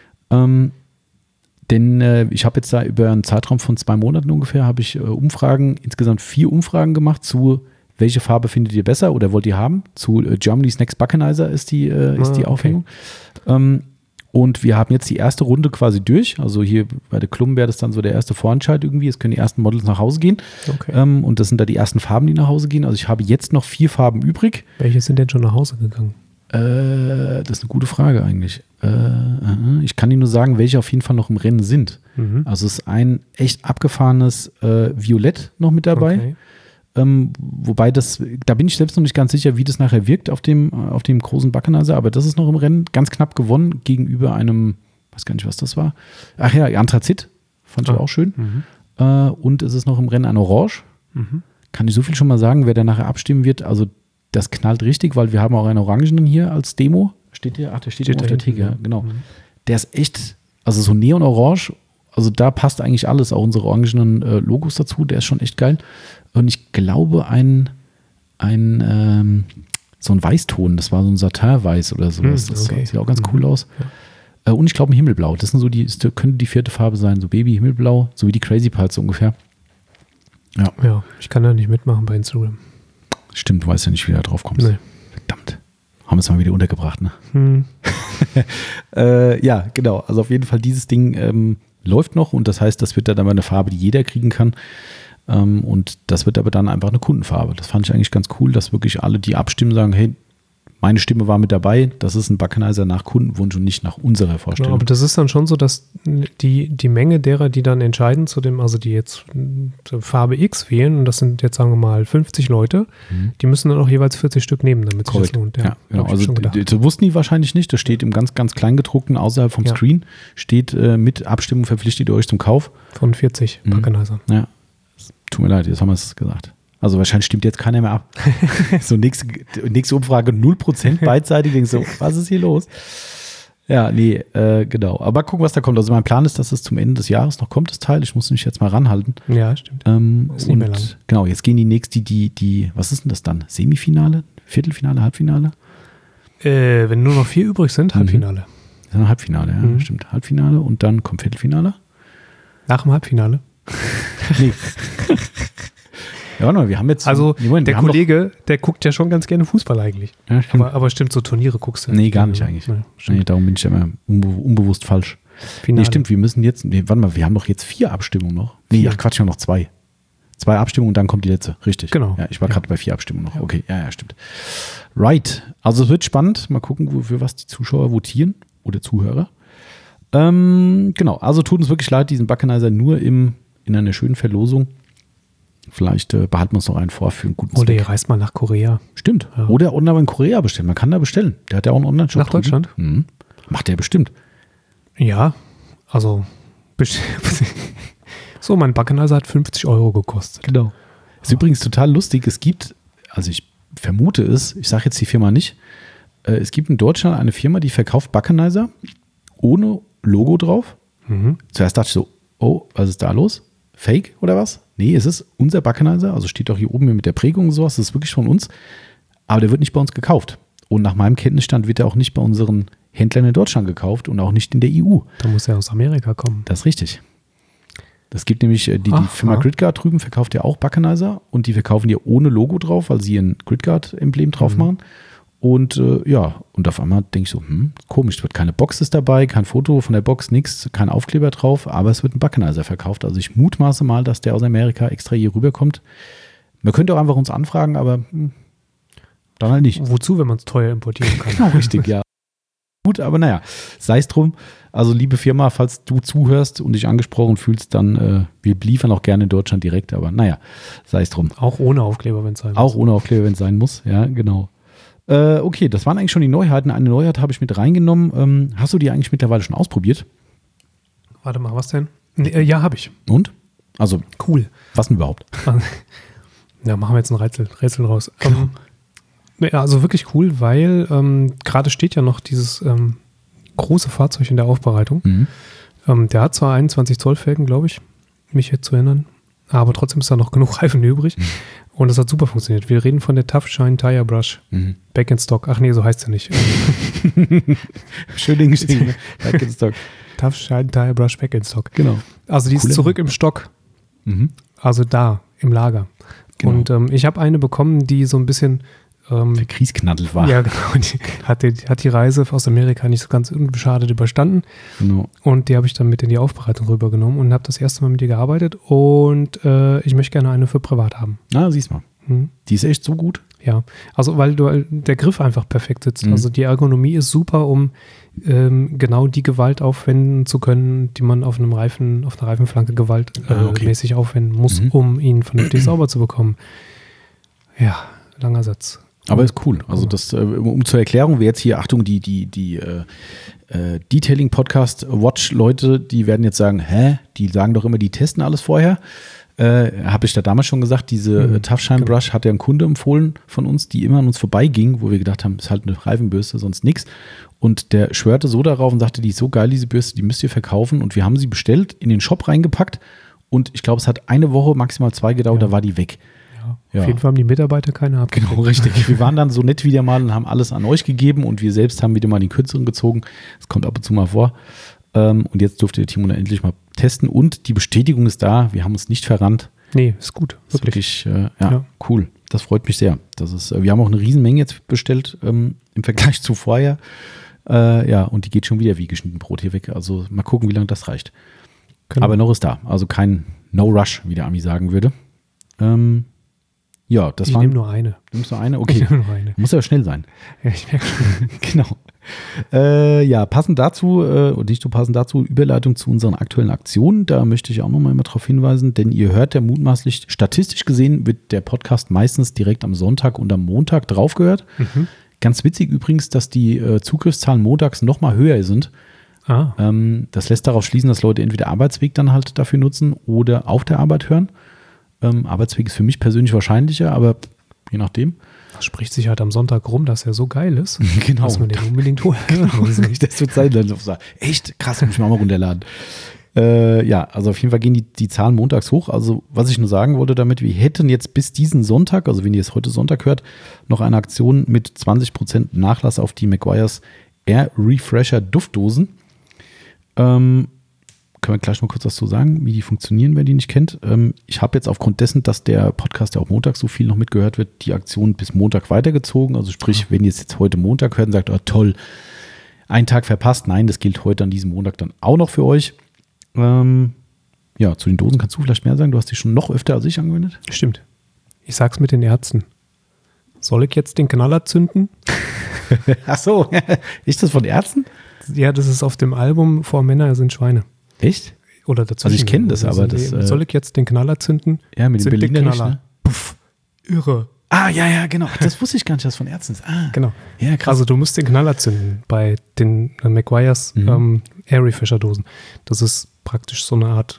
Denn ich habe jetzt da über einen Zeitraum von 2 Monaten ungefähr, habe ich insgesamt 4 Umfragen gemacht zu, welche Farbe findet ihr besser oder wollt ihr haben? Zu Germany's Next Buckenizer ist die Aufhängung. Und wir haben jetzt die erste Runde quasi durch. Also hier bei der Klum wäre das dann so der erste Vorentscheid irgendwie. Es können die ersten Models nach Hause gehen. Okay. Und das sind da die ersten Farben, die nach Hause gehen. Also ich habe jetzt noch 4 Farben übrig. Welche sind denn schon nach Hause gegangen? Das ist eine gute Frage eigentlich. Ich kann Ihnen nur sagen, welche auf jeden Fall noch im Rennen sind. Also es ist ein echt abgefahrenes Violett noch mit dabei. Okay. Wobei da bin ich selbst noch nicht ganz sicher, wie das nachher wirkt auf dem großen Buckenizer, aber das ist noch im Rennen ganz knapp gewonnen gegenüber einem, weiß gar nicht, was das war. Ach ja, Anthrazit, fand ich auch schön. Und es ist noch im Rennen ein Orange. Kann ich so viel schon mal sagen, wer da nachher abstimmen wird, also das knallt richtig, weil wir haben auch einen Orangenen hier als Demo. Steht hier? Ach, der steht auf der Theke, ja, genau. Der ist echt, also so Neon-Orange, also da passt eigentlich alles, auch unsere orangenen Logos dazu, der ist schon echt geil. Und ich glaube, so ein Weißton, das war so ein Satin-Weiß oder sowas. Das sieht auch ganz cool aus. Ja. Und ich glaube, ein Himmelblau. Das sind so könnte die 4. Farbe sein, so Baby-Himmelblau, so wie die Crazy Pulse ungefähr. Ja, ich kann da nicht mitmachen bei Instagram. Stimmt, du weißt ja nicht, wie du da drauf kommst. Nee. Verdammt. Haben wir es mal wieder untergebracht, ne? Ja, genau. Also auf jeden Fall, dieses Ding läuft noch und das heißt, das wird dann aber eine Farbe, die jeder kriegen kann. Und das wird aber dann einfach eine Kundenfarbe. Das fand ich eigentlich ganz cool, dass wirklich alle, die abstimmen, sagen, hey, meine Stimme war mit dabei, das ist ein Buckenizer nach Kundenwunsch und nicht nach unserer Vorstellung. Genau, aber das ist dann schon so, dass die Menge derer, die dann entscheiden also die jetzt Farbe X wählen, und das sind jetzt, sagen wir mal, 50 Leute, die müssen dann auch jeweils 40 Stück nehmen, damit sich das lohnt. Ja, genau. Also das wussten die wahrscheinlich nicht, das steht im ganz, ganz Kleingedruckten außerhalb vom Screen, steht mit Abstimmung verpflichtet ihr euch zum Kauf. Von 40 Buckenizern. Ja, tut mir leid, jetzt haben wir es gesagt. Also wahrscheinlich stimmt jetzt keiner mehr ab. So nächste Umfrage 0% beidseitig. Denkst so, was ist hier los? Ja, nee, genau. Aber gucken, was da kommt. Also mein Plan ist, dass es zum Ende des Jahres noch kommt, das Teil. Ich muss mich jetzt mal ranhalten. Ja, stimmt. Ist nicht mehr lang. Genau, jetzt gehen die nächste, was ist denn das dann? Semifinale? Viertelfinale? Halbfinale? Wenn nur noch 4 übrig sind, Halbfinale. Dann Halbfinale, ja, stimmt. Halbfinale und dann kommt Viertelfinale. Nach dem Halbfinale? Nee. Ja, warte mal, wir haben jetzt. Also, der Kollege, der guckt ja schon ganz gerne Fußball eigentlich. Ja, aber stimmt, so Turniere guckst du. Nee, gar nicht eigentlich. Nee, darum bin ich ja immer unbewusst falsch. Finale. Nee, stimmt, wir müssen jetzt. Nee, warte mal, wir haben doch jetzt 4 Abstimmungen noch. Nee, ach Quatsch, wir haben noch 2. 2 Abstimmungen und dann kommt die letzte. Richtig. Genau. Ja, ich war gerade bei 4 Abstimmungen noch. Ja. Okay, ja, stimmt. Right. Also, es wird spannend. Mal gucken, für was die Zuschauer votieren oder Zuhörer. Genau. Also, tut uns wirklich leid, diesen Buckenizer nur in einer schönen Verlosung. Vielleicht behalten wir uns noch einen vor für einen guten Zweck. Oder ihr reist mal nach Korea. Stimmt. Ja. Oder online in Korea bestellen. Man kann da bestellen. Der hat ja auch einen Online-Shop. Nach Deutschland? Macht der bestimmt. Ja, also so, mein Buckenizer hat 50 € gekostet. Genau. Ist übrigens total lustig. Es gibt, also ich vermute es, ich sage jetzt die Firma nicht, es gibt in Deutschland eine Firma, die verkauft Buckenizer ohne Logo drauf. Zuerst dachte ich so, oh, was ist da los? Fake oder was? Nee, es ist unser Buckenizer, also steht auch hier oben mit der Prägung und sowas, das ist wirklich von uns, aber der wird nicht bei uns gekauft. Und nach meinem Kenntnisstand wird er auch nicht bei unseren Händlern in Deutschland gekauft und auch nicht in der EU. Da muss er aus Amerika kommen. Das ist richtig. Das gibt nämlich, die Firma Gridguard drüben verkauft ja auch Buckenizer und die verkaufen die ohne Logo drauf, weil sie ein Gridguard-Emblem drauf machen. Und und auf einmal denke ich so, komisch, es wird keine Box ist dabei, kein Foto von der Box, nichts, kein Aufkleber drauf, aber es wird ein Buckenizer verkauft. Also ich mutmaße mal, dass der aus Amerika extra hier rüberkommt. Man könnte auch einfach uns anfragen, aber dann halt nicht. Wozu, wenn man es teuer importieren kann? Genau, richtig, ja. gut, aber naja, sei es drum. Also liebe Firma, falls du zuhörst und dich angesprochen fühlst, dann wir liefern auch gerne in Deutschland direkt, aber naja, sei es drum. Auch ohne Aufkleber, wenn es sein muss. Auch ohne Aufkleber, wenn es sein muss, ja, genau. Okay, das waren eigentlich schon die Neuheiten. Eine Neuheit habe ich mit reingenommen. Hast du die eigentlich mittlerweile schon ausprobiert? Warte mal, was denn? Nee, ja, habe ich. Und? Also, cool. Was denn überhaupt? Ja, machen wir jetzt ein Rätsel raus. Genau. Ja, also wirklich cool, weil gerade steht ja noch dieses große Fahrzeug in der Aufbereitung. Der hat zwar 21 Zoll Felgen, glaube ich, mich jetzt zu erinnern, aber trotzdem ist da noch genug Reifen übrig. Und das hat super funktioniert. Wir reden von der Tough Shine Tire Brush. Back in Stock. Ach nee, so heißt sie nicht. Schön geschrieben. Back in Stock. Tough Shine Tire Brush Back in Stock. Genau. Also die ist zurück im Stock. Also da, im Lager. Genau. Und ich habe eine bekommen, die so ein bisschen verkriesknattelt war. Ja, genau. Die hat die Reise aus Amerika nicht so ganz unbeschadet überstanden. Genau. Und die habe ich dann mit in die Aufbereitung rübergenommen und habe das erste Mal mit ihr gearbeitet. Und ich möchte gerne eine für privat haben. Ah, siehst mal. Die ist echt so gut. Ja, also weil der Griff einfach perfekt sitzt. Also die Ergonomie ist super, um genau die Gewalt aufwenden zu können, die man auf einer Reifenflanke gewaltmäßig aufwenden muss, um ihn vernünftig sauber zu bekommen. Ja, langer Satz. Aber ist cool. Also das, um zur Erklärung, wer jetzt hier, Achtung, die Detailing-Podcast-Watch-Leute, die werden jetzt sagen, die sagen doch immer, die testen alles vorher. Habe ich da damals schon gesagt, diese Tough Shine Brush hat ja ein Kunde empfohlen von uns, die immer an uns vorbeiging, wo wir gedacht haben, ist halt eine Reifenbürste, sonst nichts. Und der schwörte so darauf und sagte, die ist so geil, diese Bürste, die müsst ihr verkaufen. Und wir haben sie bestellt, in den Shop reingepackt und ich glaube, es hat eine Woche, maximal 2 gedauert, da war die weg. Ja. Auf jeden Fall haben die Mitarbeiter keine abgekriegt. Genau, richtig. Wir waren dann so nett wieder mal und haben alles an euch gegeben und wir selbst haben wieder mal den kürzeren gezogen. Das kommt ab und zu mal vor. Und jetzt durfte der Timo dann endlich mal testen und die Bestätigung ist da. Wir haben uns nicht verrannt. Nee, ist gut. Wirklich. Cool. Das freut mich sehr. Wir haben auch eine Riesenmenge jetzt bestellt im Vergleich zu vorher. Und die geht schon wieder wie geschnitten Brot hier weg. Also mal gucken, wie lange das reicht. Genau. Aber noch ist da. Also kein No Rush, wie der Ami sagen würde. Ich nehme nur eine. Nimmst du eine? Okay. Ich nehme nur eine. Muss ja schnell sein. Ja, ich merke schon. Genau. Passend dazu, Überleitung zu unseren aktuellen Aktionen. Da möchte ich auch noch mal darauf hinweisen, denn ihr hört ja mutmaßlich, statistisch gesehen wird der Podcast meistens direkt am Sonntag und am Montag drauf gehört. Ganz witzig übrigens, dass die Zugriffszahlen montags noch mal höher sind. Das lässt darauf schließen, dass Leute entweder Arbeitsweg dann halt dafür nutzen oder auf der Arbeit hören. Arbeitsweg ist für mich persönlich wahrscheinlicher, aber je nachdem. Das spricht sich halt am Sonntag rum, dass er so geil ist, genau. Dass man den unbedingt holt. Das wird sein. Echt krass, muss ich mal runterladen. Also auf jeden Fall gehen die Zahlen montags hoch. Also was ich nur sagen wollte damit, wir hätten jetzt bis diesen Sonntag, also wenn ihr es heute Sonntag hört, noch eine Aktion mit 20% Nachlass auf die Meguiar's Air Refresher Duftdosen. Können wir gleich mal kurz was zu sagen, wie die funktionieren, wer die nicht kennt. Ich habe jetzt aufgrund dessen, dass der Podcast ja auch Montag so viel noch mitgehört wird, die Aktion bis Montag weitergezogen. Also sprich, wenn ihr es jetzt heute Montag hört und sagt, oh toll, einen Tag verpasst. Nein, das gilt heute an diesem Montag dann auch noch für euch. Zu den Dosen kannst du vielleicht mehr sagen. Du hast die schon noch öfter als ich angewendet. Stimmt. Ich sag's mit den Ärzten. Soll ich jetzt den Knaller zünden? Ach so, ist das von Ärzten? Ja, das ist auf dem Album Vor Männer sind Schweine. Echt? Oder dazu. Also ich kenne das, aber das... Soll ich jetzt den Knaller zünden? Ja, mit dem Berliner Knaller. Ne? Puff, irre. Ja, genau. Das wusste ich gar nicht, dass von Ärzten ist. Genau. Ja, krass. Also du musst den Knaller zünden bei den Meguiar's Air Refresher Dosen. Das ist praktisch so eine Art,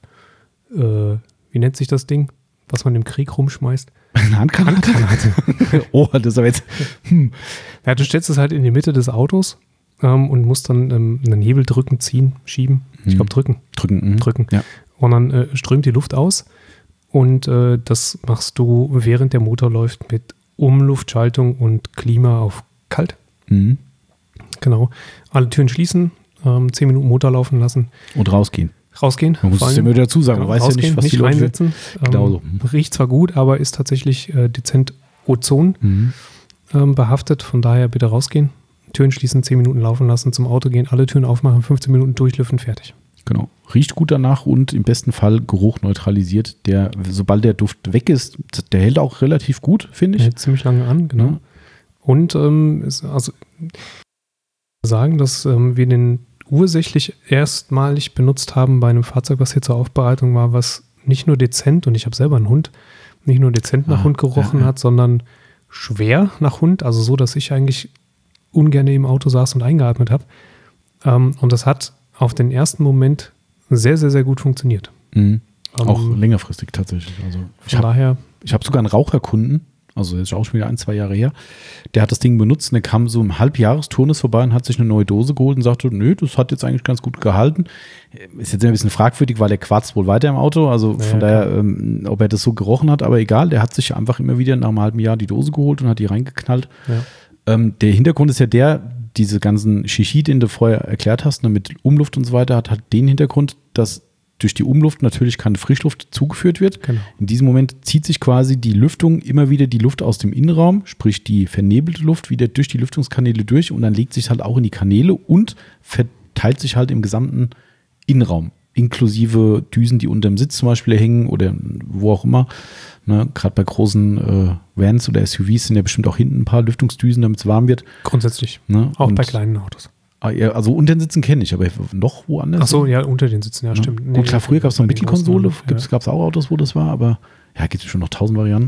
wie nennt sich das Ding, was man im Krieg rumschmeißt? Eine Handgranate. Oh, das ist aber jetzt... Ja, du stellst es halt in die Mitte des Autos und musst dann einen Hebel drücken, ziehen, schieben. Ich glaube drücken. Drücken. Ja. Und dann strömt die Luft aus und das machst du, während der Motor läuft, mit Umluftschaltung und Klima auf kalt. Genau. Alle Türen schließen, 10 Minuten Motor laufen lassen. Und rausgehen. Man muss es immer dazu sagen, man weiß ja nicht, was die Leute reinsetzen. Genau so. Riecht zwar gut, aber ist tatsächlich dezent Ozon behaftet. Von daher bitte rausgehen. Türen schließen, 10 Minuten laufen lassen, zum Auto gehen, alle Türen aufmachen, 15 Minuten durchlüften, fertig. Genau. Riecht gut danach und im besten Fall Geruch neutralisiert. Sobald der Duft weg ist, der hält auch relativ gut, finde ich. Hält ziemlich lange an, genau. Ja. Und sagen, dass wir den ursächlich erstmalig benutzt haben bei einem Fahrzeug, was hier zur Aufbereitung war, was nicht nur dezent, und ich habe selber einen Hund, nicht nur dezent nach Hund gerochen hat, sondern schwer nach Hund, also so, dass ich eigentlich ungern im Auto saß und eingeatmet habe. Und das hat auf den ersten Moment sehr, sehr, sehr gut funktioniert. Mhm. Auch längerfristig tatsächlich. Also ich habe sogar einen Raucherkunden, also das ist auch schon wieder 1-2 Jahre her, der hat das Ding benutzt und der kam so im Halbjahresturnus vorbei und hat sich eine neue Dose geholt und sagte, nö, das hat jetzt eigentlich ganz gut gehalten. Ist jetzt ein bisschen fragwürdig, weil der quarzt wohl weiter im Auto, also von daher, ob er das so gerochen hat, aber egal, der hat sich einfach immer wieder nach einem halben Jahr die Dose geholt und hat die reingeknallt. Ja. Der Hintergrund ist ja diese ganzen Shishi, den du vorher erklärt hast, ne, mit Umluft und so weiter, hat den Hintergrund, dass durch die Umluft natürlich keine Frischluft zugeführt wird. Genau. In diesem Moment zieht sich quasi die Lüftung immer wieder die Luft aus dem Innenraum, sprich die vernebelte Luft wieder durch die Lüftungskanäle durch und dann legt sich halt auch in die Kanäle und verteilt sich halt im gesamten Innenraum, inklusive Düsen, die unter dem Sitz zum Beispiel hängen oder wo auch immer. Ne, gerade bei großen Vans oder SUVs sind ja bestimmt auch hinten ein paar Lüftungsdüsen, damit es warm wird. Grundsätzlich. Ne? Auch bei kleinen Autos. Also unter den Sitzen kenne ich, aber noch woanders. Ach so, ja, unter den Sitzen, ja, stimmt. Gut, klar, früher gab es noch Mittelkonsole, gab es auch Autos, wo das war, aber ja, gibt es schon noch 1000 Varianten.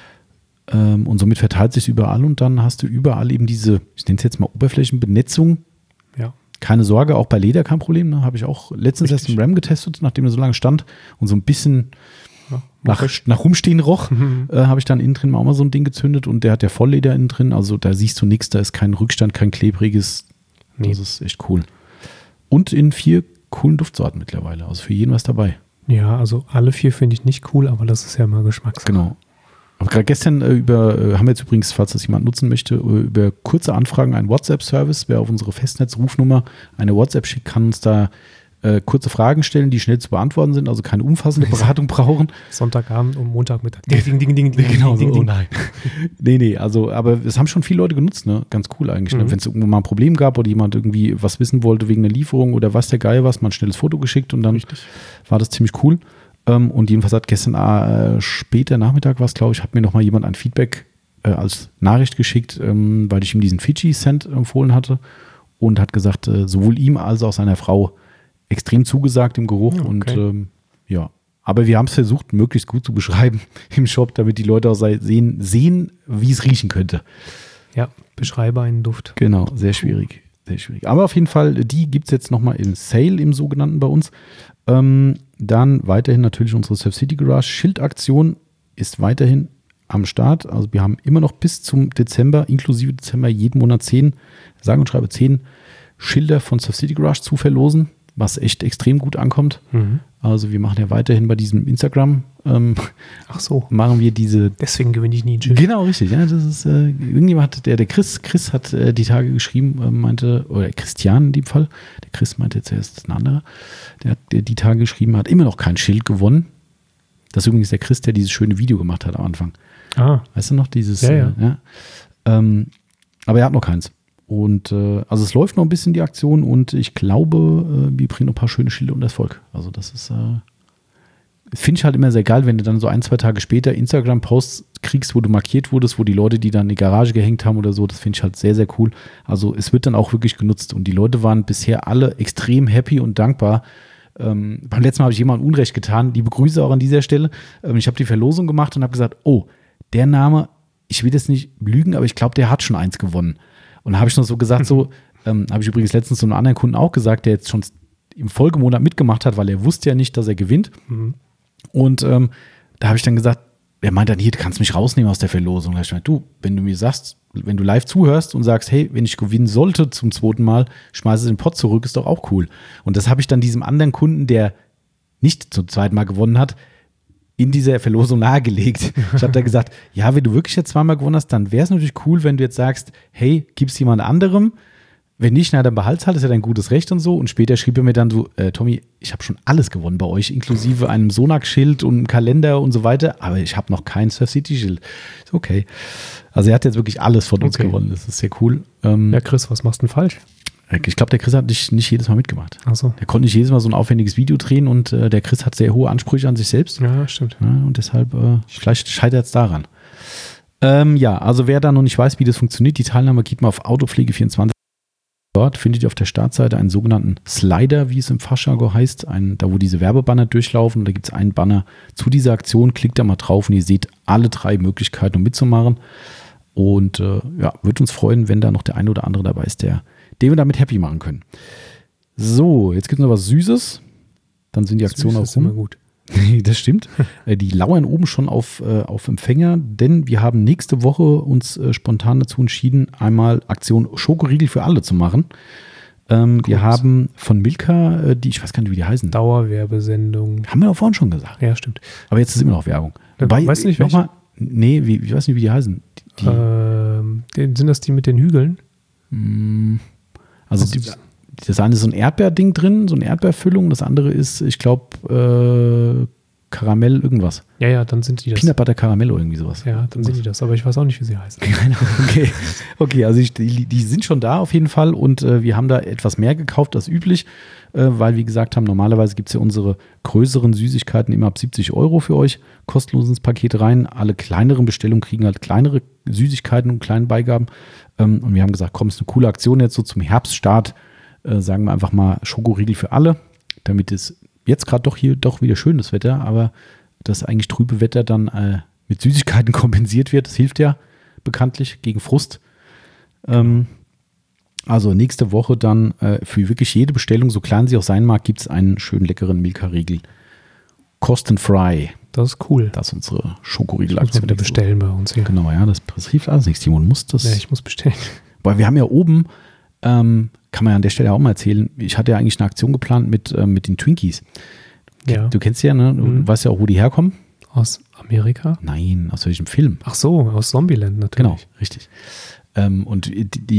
Und somit verteilt sich überall und dann hast du überall eben diese, ich nenne es jetzt mal Oberflächenbenetzung. Ja. Keine Sorge, auch bei Leder kein Problem. Ne? Habe ich auch letztens erst im Ram getestet, nachdem er so lange stand und so ein bisschen nach Rumstehen roch, habe ich dann innen drin auch mal so ein Ding gezündet und der hat ja Vollleder innen drin, also da siehst du nichts, da ist kein Rückstand, kein klebriges. Nee. Das ist echt cool. Und in 4 coolen Duftsorten mittlerweile. Also für jeden was dabei. Ja, also alle 4 finde ich nicht cool, aber das ist ja mal Geschmackssache. Genau. Aber gerade gestern haben wir jetzt übrigens, falls das jemand nutzen möchte, über kurze Anfragen einen WhatsApp-Service. Wer auf unsere Festnetzrufnummer eine WhatsApp schickt, kann uns da kurze Fragen stellen, die schnell zu beantworten sind, also keine umfassende Beratung brauchen. Sonntagabend und Montagmittag. Ding, ding, ding, genau so, oh nein. Nee, also, aber es haben schon viele Leute genutzt, ne? Ganz cool eigentlich. Ne? Wenn es irgendwo mal ein Problem gab oder jemand irgendwie was wissen wollte wegen einer Lieferung oder was der Geil was, mal ein schnelles Foto geschickt und dann war das ziemlich cool. Und jedenfalls hat gestern später Nachmittag hat mir nochmal jemand ein Feedback als Nachricht geschickt, weil ich ihm diesen Fiji-Scent empfohlen hatte und hat gesagt, sowohl ihm als auch seiner Frau extrem zugesagt im Geruch und ja. Aber wir haben es versucht, möglichst gut zu beschreiben im Shop, damit die Leute auch sehen, wie es riechen könnte. Ja, beschreibe einen Duft. Genau, sehr schwierig. Sehr schwierig. Aber auf jeden Fall, die gibt es jetzt nochmal im Sale, im sogenannten bei uns. Dann weiterhin natürlich unsere Surf City Garage Schildaktion ist weiterhin am Start. Also wir haben immer noch bis zum Dezember, inklusive Dezember, jeden Monat 10 Schilder von Surf City Garage zu verlosen, was echt extrem gut ankommt. Mhm. Also wir machen ja weiterhin bei diesem Instagram. Machen wir diese. Deswegen gewinne ich nie ein Schild. Genau, richtig. Ja, das ist irgendjemand, der Chris hat die Tage geschrieben, meinte, oder Christian in dem Fall, der Chris meinte jetzt erst ein anderer, der die Tage geschrieben hat, immer noch kein Schild gewonnen. Das ist übrigens der Chris, der dieses schöne Video gemacht hat am Anfang. Weißt du noch, dieses? Ja. Aber er hat noch keins. Und also es läuft noch ein bisschen die Aktion und ich glaube, wir bringen noch ein paar schöne Schilder und Erfolg. Also das ist, finde ich halt immer sehr geil, wenn du dann so 1-2 Tage später Instagram-Posts kriegst, wo du markiert wurdest, wo die Leute, die dann in die Garage gehängt haben oder so, das finde ich halt sehr, sehr cool. Also es wird dann auch wirklich genutzt und die Leute waren bisher alle extrem happy und dankbar. Beim letzten Mal habe ich jemandem Unrecht getan, liebe Grüße auch an dieser Stelle. Ich habe die Verlosung gemacht und habe gesagt, oh, der Name, ich will das nicht lügen, aber ich glaube, der hat schon eins gewonnen. Und da habe ich noch so gesagt, habe ich übrigens letztens zu einem anderen Kunden auch gesagt, der jetzt schon im Folgemonat mitgemacht hat, weil er wusste ja nicht, dass er gewinnt. Mhm. Und da habe ich dann gesagt, er meint dann, hier, du kannst mich rausnehmen aus der Verlosung. Da habe ich gesagt, du, wenn du mir sagst, wenn du live zuhörst und sagst, hey, wenn ich gewinnen sollte zum 2. Mal, schmeiße den Pott zurück, ist doch auch cool. Und das habe ich dann diesem anderen Kunden, der nicht zum 2. Mal gewonnen hat, in dieser Verlosung nahegelegt. Ich habe da gesagt, ja, wenn du wirklich jetzt 2 Mal gewonnen hast, dann wäre es natürlich cool, wenn du jetzt sagst, hey, gib's jemand anderem. Wenn nicht, na, dann behalt's halt, ist ja dein gutes Recht und so. Und später schrieb er mir dann so, Tommy, ich habe schon alles gewonnen bei euch, inklusive einem Sonax-Schild und einem Kalender und so weiter, aber ich habe noch kein Surf City-Schild. Ist okay. Also er hat jetzt wirklich alles von uns gewonnen, das ist sehr cool. Ja, Chris, was machst du denn falsch? Ich glaube, der Chris hat nicht jedes Mal mitgemacht. Ach so. Der konnte nicht jedes Mal so ein aufwendiges Video drehen und der Chris hat sehr hohe Ansprüche an sich selbst. Ja, stimmt. Ja, und deshalb, vielleicht scheitert es daran. Ja, also wer da noch nicht weiß, wie das funktioniert, die Teilnahme geht mal auf Autopflege24 Dort findet ihr auf der Startseite einen sogenannten Slider, wie es im Fachjargon heißt, da wo diese Werbebanner durchlaufen. Und da gibt es einen Banner zu dieser Aktion. Klickt da mal drauf und ihr seht alle 3 Möglichkeiten, um mitzumachen. Und würde uns freuen, wenn da noch der eine oder andere dabei ist, den wir damit happy machen können. So, jetzt gibt es noch was Süßes. Dann sind die Aktionen auch rum. Immer gut. Das stimmt. Die lauern oben schon auf Empfänger, denn wir haben nächste Woche uns spontan dazu entschieden, einmal Aktion Schokoriegel für alle zu machen. Wir haben von Milka, ich weiß gar nicht, wie die heißen. Dauerwerbesendung. Haben wir doch vorhin schon gesagt. Ja, stimmt. Aber jetzt ist immer noch Werbung. Weißt du nicht, welche? Mal, nee, ich weiß nicht, wie die heißen. Sind das die mit den Hügeln? Also das eine ist so ein Erdbeerding drin, so eine Erdbeerfüllung. Das andere ist, ich glaube, Karamell irgendwas. Ja, dann sind die das. Peanut Butter Karamell oder irgendwie sowas. Ja, dann sind die das. Aber ich weiß auch nicht, wie sie heißen. Okay, also die sind schon da auf jeden Fall. Und wir haben da etwas mehr gekauft als üblich, weil wir gesagt haben, normalerweise gibt es ja unsere größeren Süßigkeiten immer ab 70 € für euch kostenlos ins Paket rein. Alle kleineren Bestellungen kriegen halt kleinere Süßigkeiten und kleine Beigaben. Und wir haben gesagt, komm, ist eine coole Aktion jetzt so zum Herbststart. Sagen wir einfach mal Schokoriegel für alle, damit es jetzt gerade doch wieder schönes Wetter, aber das eigentlich trübe Wetter dann mit Süßigkeiten kompensiert wird. Das hilft ja bekanntlich gegen Frust. Also nächste Woche dann für wirklich jede Bestellung, so klein sie auch sein mag, gibt es einen schönen leckeren Milka-Riegel. Kostenfrei. Das ist cool. Das ist unsere Schokoriegel-Aktion. Wieder bestellen bei uns hier. Genau, ja, das hilft alles nichts. Timon muss das. Ja, ich muss bestellen. Weil wir haben ja oben kann man ja an der Stelle auch mal erzählen, ich hatte ja eigentlich eine Aktion geplant mit den Twinkies. Ja. Du kennst sie ja, ne? Du weißt ja auch, wo die herkommen. Aus Amerika? Nein, aus welchem Film? Ach so, aus Zombieland natürlich. Genau, richtig. Und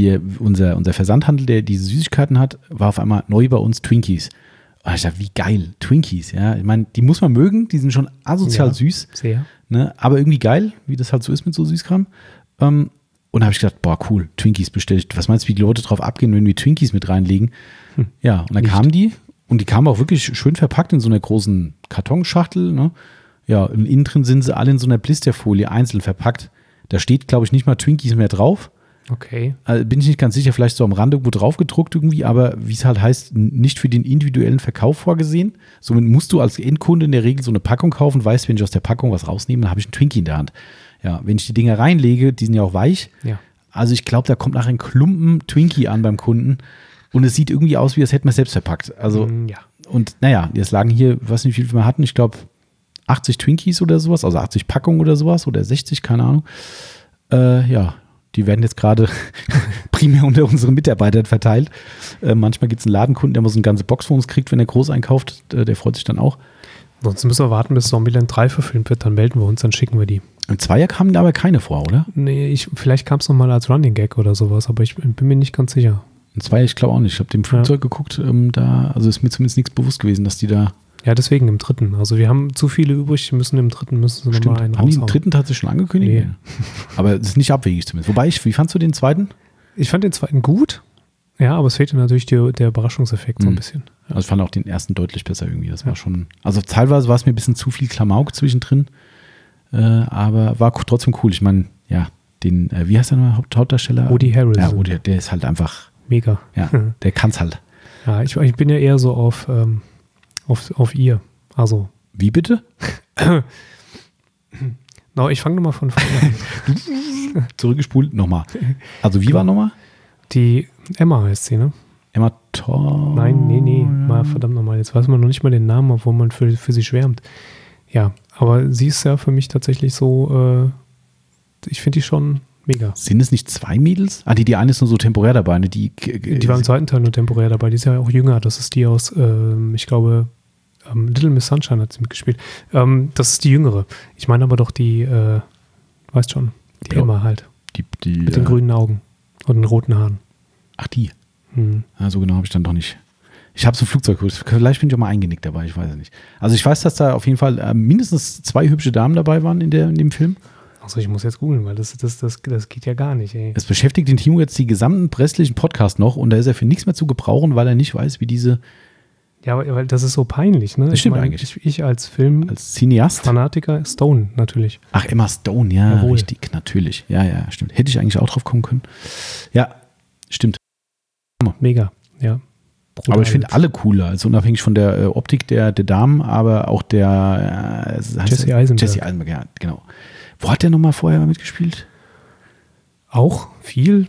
unser Versandhandel, der diese Süßigkeiten hat, war auf einmal neu bei uns Twinkies. Und ich dachte, wie geil, Twinkies, ja. Ich meine, die muss man mögen, die sind schon asozial süß. Sehr. Ne? Aber irgendwie geil, wie das halt so ist mit so Süßkram. Und da habe ich gedacht, boah, cool, Twinkies bestellt. Was meinst du, wie die Leute drauf abgehen, wenn wir Twinkies mit reinlegen? Ja, und dann kamen die und die kamen auch wirklich schön verpackt in so einer großen Kartonschachtel. Ne? Ja, und innen drin sind sie alle in so einer Blisterfolie einzeln verpackt. Da steht, glaube ich, nicht mal Twinkies mehr drauf. Okay. Also bin ich nicht ganz sicher, vielleicht so am Rand irgendwo drauf gedruckt irgendwie, aber wie es halt heißt, nicht für den individuellen Verkauf vorgesehen. Somit musst du als Endkunde in der Regel so eine Packung kaufen, weißt, wenn ich aus der Packung was rausnehme, dann habe ich einen Twinkie in der Hand. Ja, wenn ich die Dinger reinlege, die sind ja auch weich. Ja. Also ich glaube, da kommt nachher ein Klumpen Twinkie an beim Kunden und es sieht irgendwie aus, wie das hätte man selbst verpackt. Also, ja. Und naja, jetzt lagen hier, ich weiß nicht, wie viel wir hatten, ich glaube 80 Twinkies oder sowas, also 80 Packungen oder sowas oder 60, keine Ahnung. Ja, die werden jetzt gerade primär unter unseren Mitarbeitern verteilt. Manchmal gibt es einen Ladenkunden, der mal so eine ganze Box von uns kriegt, wenn er groß einkauft, der freut sich dann auch. Sonst müssen wir warten, bis Zombieland 3 verfilmt wird, dann melden wir uns, dann schicken wir die. Im Zweier kamen aber keine vor, oder? Nee, vielleicht kam es nochmal als Running Gag oder sowas, aber ich bin mir nicht ganz sicher. Im Zweier, ich glaube auch nicht. Ich habe dem Flugzeug geguckt, also ist mir zumindest nichts bewusst gewesen, dass die da. Ja, deswegen im 3. Also wir haben zu viele übrig, müssen sie nochmal einen raushauen. Haben die im 3. tatsächlich schon angekündigt? Nee. Aber es ist nicht abwegig zumindest. Wobei, wie fandst du den 2.? Ich fand den 2. gut. Ja, aber es fehlte natürlich der Überraschungseffekt so ein bisschen. Ja. Also ich fand auch den 1. deutlich besser irgendwie. Das war schon, also teilweise war es mir ein bisschen zu viel Klamauk zwischendrin, aber war trotzdem cool. Ich meine, ja, wie heißt der nochmal, Hauptdarsteller? Woody Harrelson. Ja, Woody, der ist halt einfach mega. Ja, der kann's halt. Ja, ich bin ja eher so auf ihr. Also. Wie bitte? No, ich fange nochmal von vorne an. Zurückgespult, nochmal. Also wie war nochmal? Die Emma heißt sie, ne? Emma Thorne? Nein, nee. Mal, verdammt nochmal. Jetzt weiß man noch nicht mal den Namen, obwohl man für sie schwärmt. Ja, aber sie ist ja für mich tatsächlich so, ich finde die schon mega. Sind es nicht 2 Mädels? Die eine ist nur so temporär dabei. Ne? Die war im 2. Teil nur temporär dabei. Die ist ja auch jünger. Das ist die aus, ich glaube, Little Miss Sunshine hat sie mitgespielt. Das ist die jüngere. Ich meine aber doch die, weißt schon, die Emma halt. Die mit den grünen Augen und den roten Haaren. Ach, die? So genau habe ich dann doch nicht. Ich habe so ein Flugzeug geholt. Vielleicht bin ich auch mal eingenickt dabei, ich weiß es nicht. Also ich weiß, dass da auf jeden Fall mindestens 2 hübsche Damen dabei waren in dem Film. Achso, ich muss jetzt googeln, weil das geht ja gar nicht, ey. Es beschäftigt den Timo jetzt die gesamten restlichen Podcast noch und da ist er für nichts mehr zu gebrauchen, weil er nicht weiß, wie diese. Ja, weil das ist so peinlich, ne? Das stimmt eigentlich. Ich als Cineast. Fanatiker, Stone natürlich. Ach, Emma Stone, ja, jawohl. Richtig, natürlich. Ja, stimmt. Hätte ich eigentlich auch drauf kommen können. Ja, stimmt. Mega, ja. Brutal. Aber ich finde alle cooler, also unabhängig von der Optik der Damen, aber auch der Jesse Eisenberg. Jesse Eisenberg, ja, genau. Wo hat der nochmal vorher mitgespielt? Auch viel.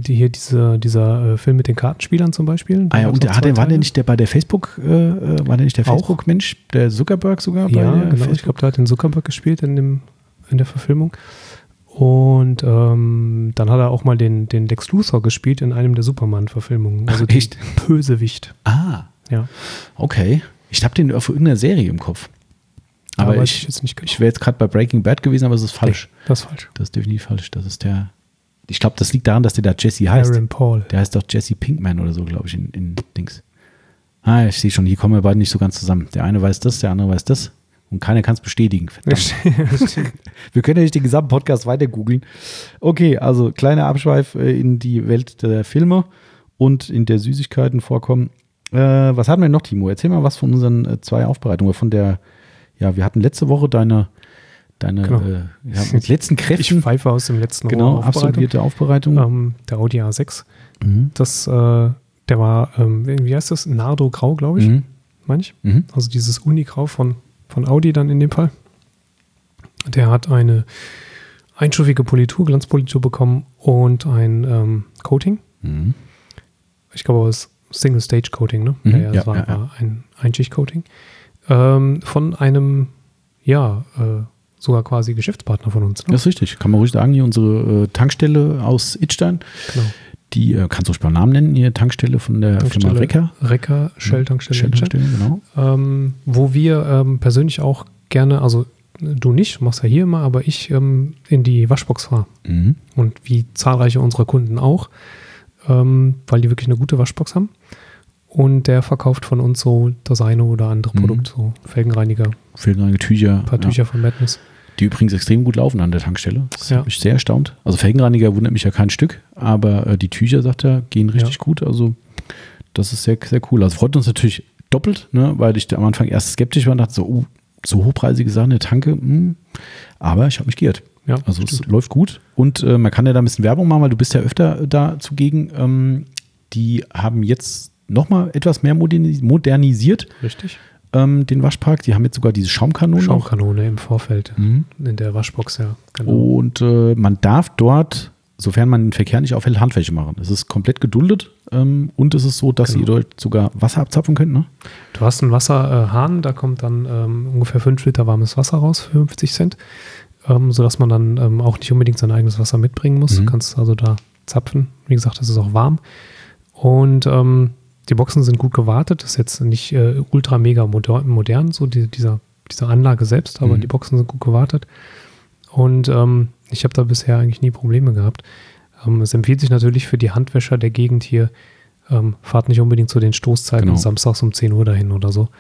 Dieser Film mit den Kartenspielern zum Beispiel. Ah ja, und war der nicht bei der Facebook-Mensch, der Zuckerberg sogar? Ja, genau. Facebook? Ich glaube, der hat den Zuckerberg gespielt in der Verfilmung. Und dann hat er auch mal den Lex Luthor gespielt in einem der Superman-Verfilmungen. Also echt? Bösewicht. Ah, ja. Okay. Ich habe den auf irgendeiner Serie im Kopf. Aber ich wäre jetzt gerade bei Breaking Bad gewesen, aber es ist falsch. Nee, das ist falsch. Das ist definitiv falsch. Das ist der... Ich glaube, das liegt daran, dass der da Jesse heißt. Aaron Paul. Der heißt doch Jesse Pinkman oder so, glaube ich, in Dings. Ah, ich sehe schon, hier kommen wir beide nicht so ganz zusammen. Der eine weiß das, der andere weiß das. Und keiner kann es bestätigen. Verdammt. Wir können ja nicht den gesamten Podcast weiter googeln. Okay, also kleiner Abschweif in die Welt der Filme und in der Süßigkeiten vorkommen. Was hatten wir noch, Timo? Erzähl mal was von unseren 2 Aufbereitungen. Wir hatten letzte Woche deine genau. Mit letzten Kräften. Ich pfeife aus dem letzten Genau, absolvierte Aufbereitung. Der Audi A6. Der war, wie heißt das? Nardo Grau, glaube ich. Meine ich. Also dieses Uni-Grau von Audi dann in dem Fall. Der hat eine einstufige Politur, Glanzpolitur bekommen und ein Coating. Ich glaube, es ist Single-Stage-Coating, ne? Das war ein Einschicht-Coating. Von einem, sogar quasi Geschäftspartner von uns. Ne? Das ist richtig. Kann man ruhig sagen, hier unsere Tankstelle aus Idstein. Genau. Die kannst du ruhig beim Namen nennen, hier Tankstelle von der Firma Recker. Recker, Shell-Tankstelle. Shell-Tankstelle, genau. Wo wir persönlich auch gerne, also du nicht, du machst ja hier immer, aber ich in die Waschbox fahre. Und wie zahlreiche unserer Kunden auch, weil die wirklich eine gute Waschbox haben. Und der verkauft von uns so das eine oder andere Produkt, so Felgenreiniger. Tücher. Ein paar Tücher von Madness. Die übrigens extrem gut laufen an der Tankstelle. Das hat mich sehr erstaunt. Also Felgenreiniger wundert mich ja kein Stück, aber die Tücher, sagt er, gehen richtig gut. Also das ist sehr, sehr cool. Also freut uns natürlich doppelt, ne, weil ich am Anfang erst skeptisch war und dachte so hochpreisige Sachen, eine Tanke. Aber ich habe mich geirrt. Ja, also es läuft gut. Und man kann ja da ein bisschen Werbung machen, weil du bist ja öfter da zugegen. Die haben jetzt nochmal etwas mehr modernisiert. Richtig. Den Waschpark. Die haben jetzt sogar diese Schaumkanone. Schaumkanone im Vorfeld. In der Waschbox, ja. Genau. Und man darf dort, sofern man den Verkehr nicht aufhält, Handwäsche machen. Es ist komplett geduldet. Und es ist so, dass ihr dort sogar Wasser abzapfen könnt. Ne? Du hast einen Wasserhahn, da kommt dann ungefähr 5 Liter warmes Wasser raus für 50 Cent. Sodass man dann auch nicht unbedingt sein eigenes Wasser mitbringen muss. Du kannst also da zapfen. Wie gesagt, das ist auch warm. Und die Boxen sind gut gewartet. Das ist jetzt nicht ultra mega modern, so diese Anlage selbst, aber die Boxen sind gut gewartet. Und ich habe da bisher eigentlich nie Probleme gehabt. Es empfiehlt sich natürlich für die Handwäscher der Gegend hier, fahrt nicht unbedingt zu den Stoßzeiten samstags um 10 Uhr dahin oder so.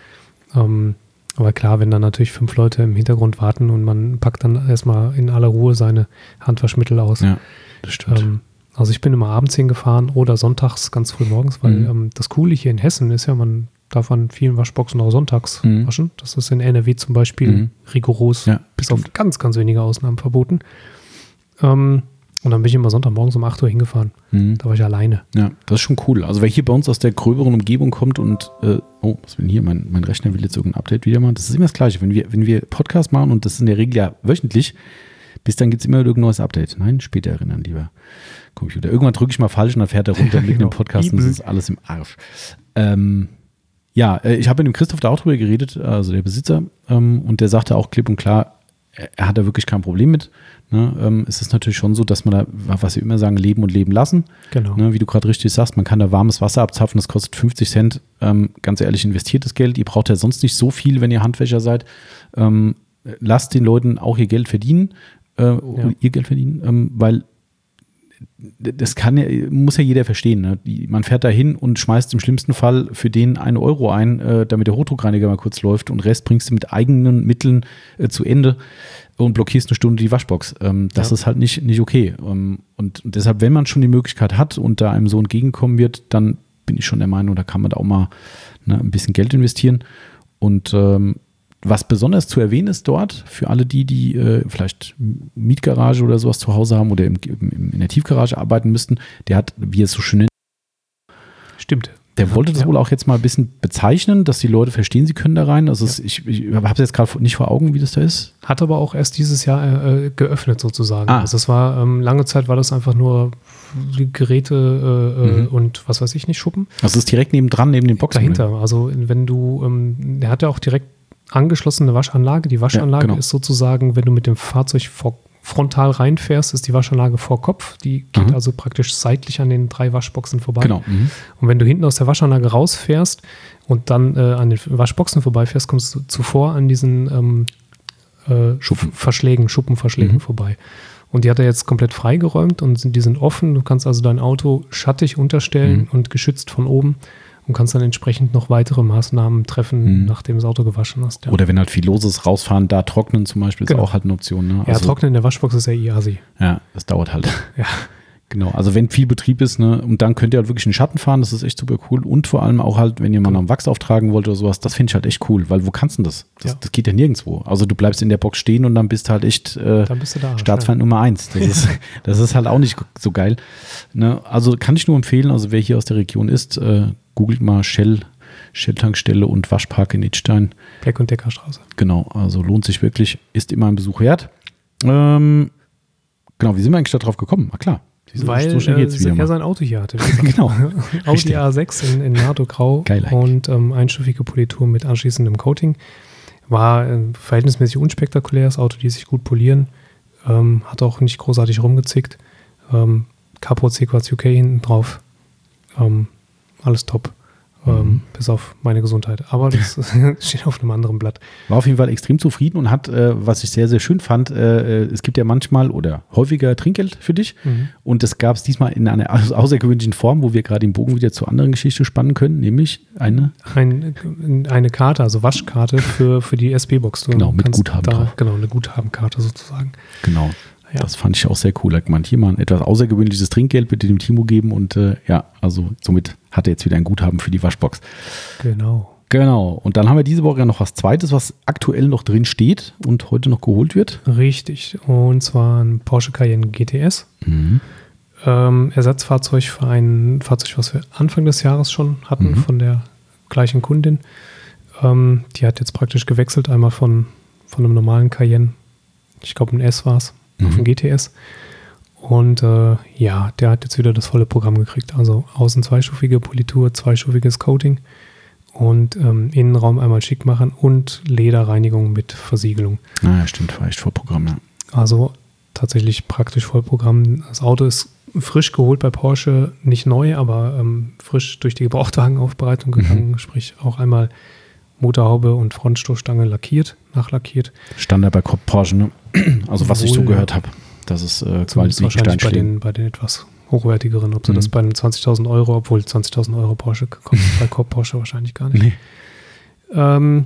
Aber klar, wenn dann natürlich 5 Leute im Hintergrund warten und man packt dann erstmal in aller Ruhe seine Handwaschmittel aus. Ja, das stimmt. Also ich bin immer abends hingefahren oder sonntags ganz früh morgens, weil das Coole hier in Hessen ist ja, man darf an vielen Waschboxen auch sonntags waschen. Das ist in NRW zum Beispiel rigoros, bis auf ganz, ganz wenige Ausnahmen verboten. Und dann bin ich immer Sonntagmorgens um 8 Uhr hingefahren. Da war ich alleine. Ja, das ist schon cool. Also wer hier bei uns aus der gröberen Umgebung kommt und was will denn hier? Mein Rechner will jetzt irgendein Update wieder machen. Das ist immer das Gleiche. Wenn wir Podcast machen und das ist in der Regel ja wöchentlich, bis dann gibt es immer irgendein neues Update. Nein, später erinnern, lieber Computer. Irgendwann drücke ich mal falsch und dann fährt er runter mit dem Podcast und das ist alles im Arsch. Ich habe mit dem Christoph da auch drüber geredet, also der Besitzer, und der sagte auch klipp und klar, er hat da wirklich kein Problem mit. Ne? Es ist natürlich schon so, dass man da, was wir immer sagen, leben und leben lassen. Genau. Ne? Wie du gerade richtig sagst, man kann da warmes Wasser abzapfen, das kostet 50 Cent. Ganz ehrlich, investiertes Geld. Ihr braucht ja sonst nicht so viel, wenn ihr Handwäscher seid. Lasst den Leuten auch ihr Geld verdienen, ihr Geld verdienen, weil das muss ja jeder verstehen. Ne? Man fährt da hin und schmeißt im schlimmsten Fall für den 1 Euro ein, damit der Hochdruckreiniger mal kurz läuft und Rest bringst du mit eigenen Mitteln zu Ende und blockierst eine Stunde die Waschbox. Das ist halt nicht okay. Und deshalb, wenn man schon die Möglichkeit hat und da einem so entgegenkommen wird, dann bin ich schon der Meinung, da kann man da auch mal ein bisschen Geld investieren. Und was besonders zu erwähnen ist dort, für alle die vielleicht Mietgarage oder sowas zu Hause haben oder in der Tiefgarage arbeiten müssten, der hat, wie es so schön nennt, Stimmt. Der wollte das wohl auch jetzt mal ein bisschen bezeichnen, dass die Leute verstehen, sie können da rein. Also ich habe es jetzt gerade nicht vor Augen, wie das da ist. Hat aber auch erst dieses Jahr geöffnet sozusagen. Also es war, lange Zeit war das einfach nur Geräte und was weiß ich nicht, Schuppen. Also es ist direkt nebendran, neben den Boxen. Dahinter, also wenn du, der hat ja auch direkt angeschlossene Waschanlage. Die Waschanlage ist sozusagen, wenn du mit dem Fahrzeug frontal reinfährst, ist die Waschanlage vor Kopf. Die geht also praktisch seitlich an den 3 Waschboxen vorbei. Genau. Und wenn du hinten aus der Waschanlage rausfährst und dann an den Waschboxen vorbeifährst, kommst du zuvor an diesen Schuppenverschlägen vorbei. Und die hat er jetzt komplett freigeräumt und die sind offen. Du kannst also dein Auto schattig unterstellen und geschützt von oben. Und kannst dann entsprechend noch weitere Maßnahmen treffen, nachdem das Auto gewaschen hast. Ja. Oder wenn halt viel los ist, rausfahren, da trocknen zum Beispiel, ist auch halt eine Option. Ne? Also, trocknen in der Waschbox ist ja easy. Ja, das dauert halt. Ja. Genau, also wenn viel Betrieb ist, ne, und dann könnt ihr halt wirklich in den Schatten fahren, das ist echt super cool. Und vor allem auch halt, wenn ihr mal einen Wachs auftragen wollt oder sowas, das finde ich halt echt cool, weil wo kannst du das? Das geht ja nirgendwo. Also du bleibst in der Box stehen und dann bist du halt echt dann bist du da, Staatsfeind Nummer 1. Das ist halt auch nicht so geil. Ne? Also kann ich nur empfehlen, also wer hier aus der Region ist, googelt mal Shell-Tankstelle und Waschpark in Idstein. Bleck- und Deckerstraße. Genau, also lohnt sich wirklich, ist immer ein Besuch wert. Genau, wie sind wir eigentlich da drauf gekommen? Ah klar. Weil er sein Auto hier hatte. Genau. Audi A6 in Nardo Grau. Geil und einstufige Politur mit anschließendem Coating. War verhältnismäßig unspektakulär, das Auto ließ sich gut polieren. Hat auch nicht großartig rumgezickt. Capo C-Quartz UK hinten drauf. Alles top. Bis auf meine Gesundheit. Aber das steht auf einem anderen Blatt. War auf jeden Fall extrem zufrieden und hat, was ich sehr, sehr schön fand, es gibt ja manchmal oder häufiger Trinkgeld für dich. Und das gab es diesmal in einer außergewöhnlichen Form, wo wir gerade den Bogen wieder zur anderen Geschichte spannen können, nämlich eine Karte, also Waschkarte für die SB-Box. Genau, mit Guthaben. Genau, eine Guthabenkarte sozusagen. Genau. Ja. Das fand ich auch sehr cool. Da hat man hier mal ein etwas außergewöhnliches Trinkgeld bitte dem Timo geben und also somit hat er jetzt wieder ein Guthaben für die Waschbox. Genau. Und dann haben wir diese Woche ja noch was Zweites, was aktuell noch drin steht und heute noch geholt wird. Richtig. Und zwar ein Porsche Cayenne GTS. Ersatzfahrzeug für ein Fahrzeug, was wir Anfang des Jahres schon hatten von der gleichen Kundin. Die hat jetzt praktisch gewechselt, einmal von einem normalen Cayenne, ich glaube ein S war es, auf den GTS. Und der hat jetzt wieder das volle Programm gekriegt. Also außen zweistufige Politur, zweistufiges Coating und Innenraum einmal schick machen und Lederreinigung mit Versiegelung. Ja, stimmt, war echt Vollprogramm, ja. Also tatsächlich praktisch Vollprogramm. Das Auto ist frisch geholt bei Porsche, nicht neu, aber frisch durch die Gebrauchtwagenaufbereitung gegangen, sprich auch einmal Motorhaube und Frontstoßstange nachlackiert. Standard bei Porsche, ne? Also was ich so gehört habe, dass es quasi wahrscheinlich bei den etwas hochwertigeren, ob sie das bei einem 20.000 €, obwohl 20.000 € Porsche kommt bei Porsche wahrscheinlich gar nicht. Nee.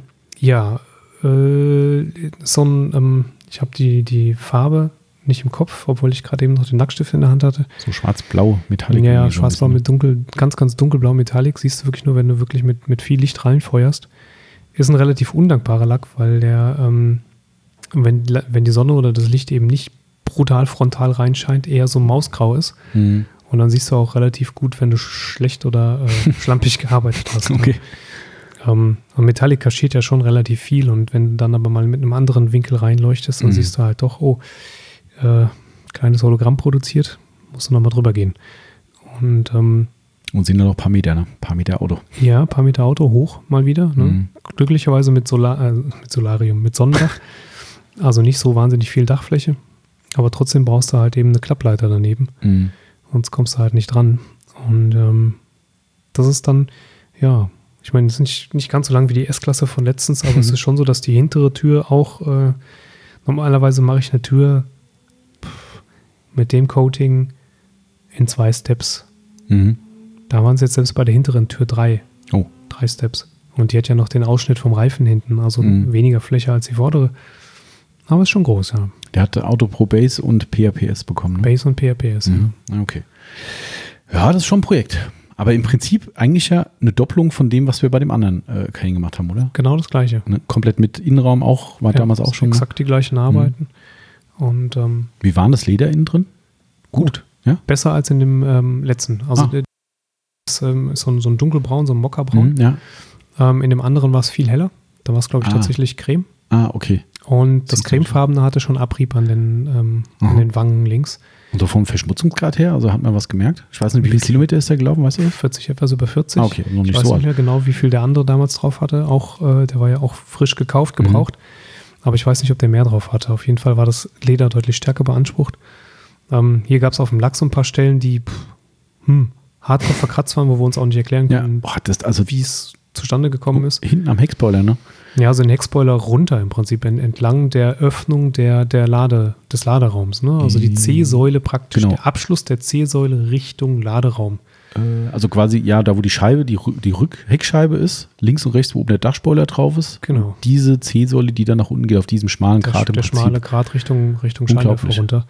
Ich habe die Farbe nicht im Kopf, obwohl ich gerade eben noch den Lackstift in der Hand hatte. So schwarz-blau Metallic. Ja, schwarz-blau mit ganz, ganz dunkelblau Metallic. Siehst du wirklich nur, wenn du wirklich mit viel Licht reinfeuerst. Ist ein relativ undankbarer Lack, weil der, wenn die Sonne oder das Licht eben nicht brutal frontal reinscheint, eher so mausgrau ist. Und dann siehst du auch relativ gut, wenn du schlecht oder schlampig gearbeitet hast. Okay. Und Metallic kaschiert ja schon relativ viel und wenn du dann aber mal mit einem anderen Winkel reinleuchtest, dann siehst du halt doch, kleines Hologramm produziert, musst du nochmal drüber gehen. Und sind da noch ein paar Meter, ne? Ein paar Meter Auto. Ja, ein paar Meter Auto hoch mal wieder. Ne? Glücklicherweise mit Solarium, mit Sonnendach. Also nicht so wahnsinnig viel Dachfläche. Aber trotzdem brauchst du halt eben eine Klappleiter daneben. Sonst kommst du halt nicht dran. Und das ist dann, ich meine, es ist nicht ganz so lang wie die S-Klasse von letztens, aber es ist schon so, dass die hintere Tür auch, normalerweise mache ich eine Tür mit dem Coating in 2 Steps. Da waren es jetzt selbst bei der hinteren Tür 3. 3 Steps. Und die hat ja noch den Ausschnitt vom Reifen hinten, also weniger Fläche als die vordere. Aber ist schon groß, ja. Der hatte Auto Pro Base und PAPS bekommen, ne? Base und PAPS, ja. Okay. Ja, das ist schon ein Projekt. Aber im Prinzip eigentlich ja eine Doppelung von dem, was wir bei dem anderen Cayenne gemacht haben, oder? Genau das Gleiche. Ne? Komplett mit Innenraum auch, war damals auch schon. Exakt die gleichen Arbeiten. Und wie war das Leder innen drin? Gut. Ja? Besser als in dem letzten. Also ist so ein dunkelbraun, so ein Mokkabraun. Ja. In dem anderen war es viel heller. Da war es, glaube ich, tatsächlich Creme. Okay. Und das Cremefarbene hatte schon Abrieb an den Wangen links. Und so vom Verschmutzungsgrad her, also hat man was gemerkt? Ich weiß nicht, wie viele Kilometer ist der gelaufen, weißt du? 40, etwas über 40. Okay, noch nicht ich weiß so nicht mehr genau, wie viel der andere damals drauf hatte. Auch, der war ja auch frisch gekauft, gebraucht. Aber ich weiß nicht, ob der mehr drauf hatte. Auf jeden Fall war das Leder deutlich stärker beansprucht. Hier gab es auf dem Lack so ein paar Stellen, die hardcore verkratzt waren, wo wir uns auch nicht erklären können, wie es zustande gekommen ist. Hinten am Heckspoiler, ne? Ja, also den Heckspoiler runter im Prinzip, entlang der Öffnung des Laderaums. Ne? Also die C-Säule praktisch, der Abschluss der C-Säule Richtung Laderaum. Also quasi, ja, da wo die Scheibe, die Heckscheibe ist, links und rechts, wo oben der Dachspoiler drauf ist. Genau. Diese C-Säule, die dann nach unten geht, auf diesem schmalen Grat im Prinzip. Der schmale Grat Richtung Scheinwerfer runter.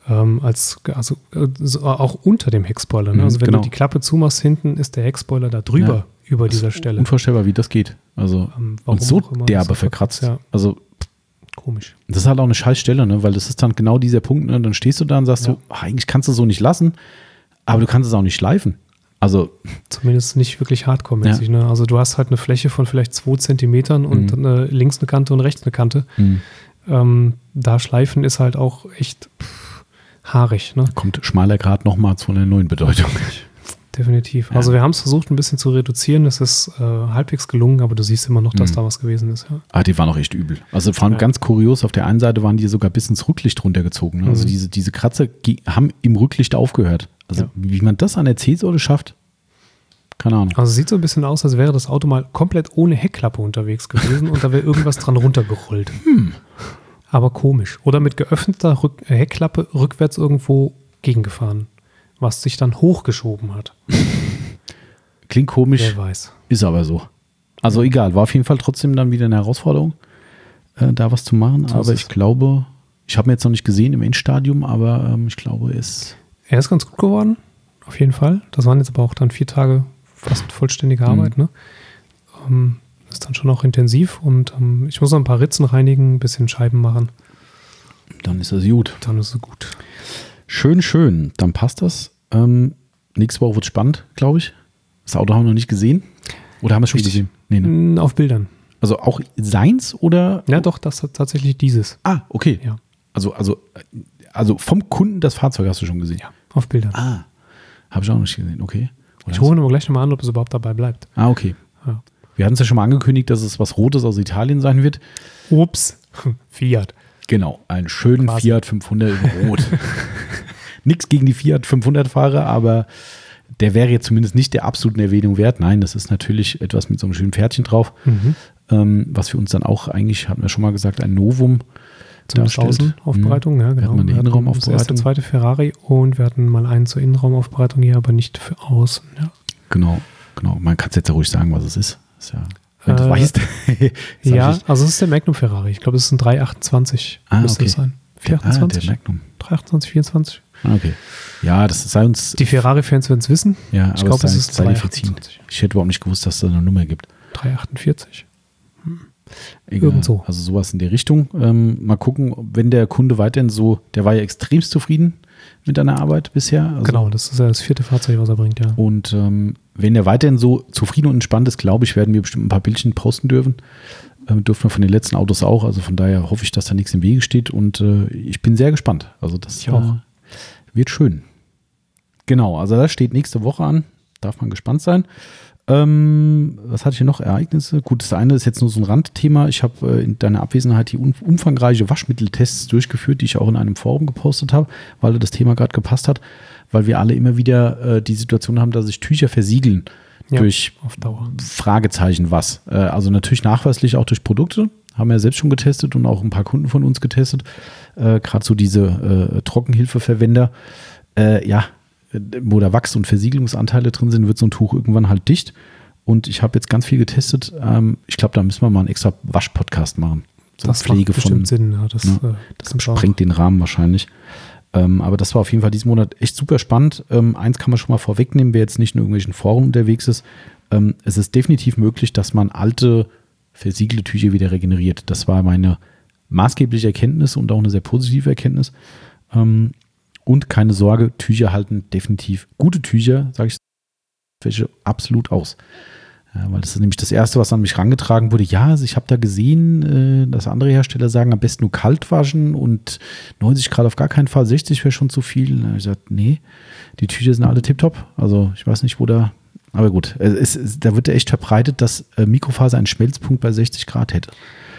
Auch unter dem Heckspoiler. Ne? Also wenn du die Klappe zumachst hinten, ist der Heckspoiler da drüber, über dieser Stelle. Unvorstellbar, wie das geht. Also und so derbe verkratzt. Ja. Also komisch. Das ist halt auch eine scheiß Stelle, ne? Weil das ist dann genau dieser Punkt, ne? Dann stehst du da und sagst so, eigentlich kannst du so nicht lassen, aber du kannst es auch nicht schleifen. Also zumindest nicht wirklich hardcore-mäßig. Ne? Also du hast halt eine Fläche von vielleicht 2 Zentimetern und links eine Kante und rechts eine Kante. Da schleifen ist halt auch echt haarig. Ne? Kommt schmaler Grad nochmal zu einer neuen Bedeutung. Definitiv. Ja. Also wir haben es versucht, ein bisschen zu reduzieren. Es ist halbwegs gelungen, aber du siehst immer noch, dass da was gewesen ist. Ja. Die waren auch echt übel. Also vor allem ganz kurios, auf der einen Seite waren die sogar bis ins Rücklicht runtergezogen. Ne? Also diese Kratzer haben im Rücklicht aufgehört. Also wie man das an der C-Säule schafft, keine Ahnung. Also es sieht so ein bisschen aus, als wäre das Auto mal komplett ohne Heckklappe unterwegs gewesen und da wäre irgendwas dran runtergerollt. Aber komisch. Oder mit geöffneter Heckklappe rückwärts irgendwo gegengefahren, was sich dann hochgeschoben hat. Klingt komisch. Wer weiß. Ist aber so. Also egal, war auf jeden Fall trotzdem dann wieder eine Herausforderung, da was zu machen. So aber ich glaube, ich habe ihn jetzt noch nicht gesehen im Endstadium, aber ich glaube, er ist ganz gut geworden, auf jeden Fall. Das waren jetzt aber auch dann 4 Tage fast vollständige Arbeit. Ne? Ist dann schon auch intensiv und ich muss noch ein paar Ritzen reinigen, ein bisschen Scheiben machen. Dann ist es gut. Dann ist es gut. Schön, schön. Dann passt das. Nächste Woche wird es spannend, glaube ich. Das Auto haben wir noch nicht gesehen. Oder haben wir es schon gesehen? Nee, ne? Auf Bildern. Also auch seins oder? Ja, doch, das hat tatsächlich dieses. Ah, okay. Ja. Also vom Kunden das Fahrzeug hast du schon gesehen? Ja, auf Bildern. Ah, habe ich auch nicht gesehen. Okay. Ich hole aber gleich nochmal an, ob es überhaupt dabei bleibt. Ah, okay. Ja. Wir hatten es ja schon mal angekündigt, dass es was Rotes aus Italien sein wird. Ups, Fiat. Genau, einen schönen Fiat 500 in Rot. Nichts gegen die Fiat 500-Fahrer, aber der wäre jetzt zumindest nicht der absoluten Erwähnung wert. Nein, das ist natürlich etwas mit so einem schönen Pferdchen drauf, was für uns dann auch eigentlich, hatten wir schon mal gesagt, ein Novum zumindest Außenaufbereitung, ja, genau. Wir hatten mal eine Innenraumaufbereitung. Das erste, zweite Ferrari und wir hatten mal einen zur Innenraumaufbereitung hier, aber nicht für außen. Ja. Genau. Man kann es jetzt ja ruhig sagen, was es ist. Wenn du weißt. Ja, also es ist der Magnum Ferrari. Ich glaube, es ist ein 328. Müsste es sein. 428? Der Magnum. 328, 24. Okay. Ja, das sei uns. Die Ferrari-Fans werden es wissen. Ja, ich glaube, es ist 328. Ich hätte überhaupt nicht gewusst, dass es da eine Nummer gibt. 348. Irgend so. Also sowas in der Richtung. Mal gucken, wenn der Kunde weiterhin der war ja extremst zufrieden mit deiner Arbeit bisher. Also genau, das ist ja das 4. Fahrzeug, was er bringt, ja. Und wenn er weiterhin so zufrieden und entspannt ist, glaube ich, werden wir bestimmt ein paar Bildchen posten dürfen. Dürfen wir von den letzten Autos auch. Also von daher hoffe ich, dass da nichts im Wege steht und ich bin sehr gespannt. Also das wird schön. Genau, also das steht nächste Woche an. Darf man gespannt sein. Was hatte ich hier noch? Ereignisse? Gut, das eine ist jetzt nur so ein Randthema. Ich habe in deiner Abwesenheit hier umfangreiche Waschmitteltests durchgeführt, die ich auch in einem Forum gepostet habe, weil das Thema gerade gepasst hat, weil wir alle immer wieder die Situation haben, dass sich Tücher versiegeln durch auf Dauer. Fragezeichen was. Also natürlich nachweislich auch durch Produkte. Haben wir ja selbst schon getestet und auch ein paar Kunden von uns getestet. Gerade so diese Trockenhilfeverwender. Wo da Wachs- und Versiegelungsanteile drin sind, wird so ein Tuch irgendwann halt dicht. Und ich habe jetzt ganz viel getestet. Ich glaube, da müssen wir mal einen extra Wasch-Podcast machen. So das Pflege macht bestimmt Sinn. Ja, das sprengt den Rahmen wahrscheinlich. Aber das war auf jeden Fall diesen Monat echt super spannend. Eins kann man schon mal vorwegnehmen, wer jetzt nicht in irgendwelchen Foren unterwegs ist. Es ist definitiv möglich, dass man alte, versiegelte Tücher wieder regeneriert. Das war meine maßgebliche Erkenntnis und auch eine sehr positive Erkenntnis. Und keine Sorge, Tücher halten definitiv, gute Tücher, sage ich, welche absolut aus. Ja, weil das ist nämlich das Erste, was an mich herangetragen wurde. Ja, also ich habe da gesehen, dass andere Hersteller sagen, am besten nur kalt waschen und 90 Grad auf gar keinen Fall, 60 wäre schon zu viel. Da habe ich gesagt, nee, die Tücher sind alle tipptopp. Also ich weiß nicht, wo da, aber gut. Da wird ja echt verbreitet, dass Mikrofaser einen Schmelzpunkt bei 60 Grad hätte.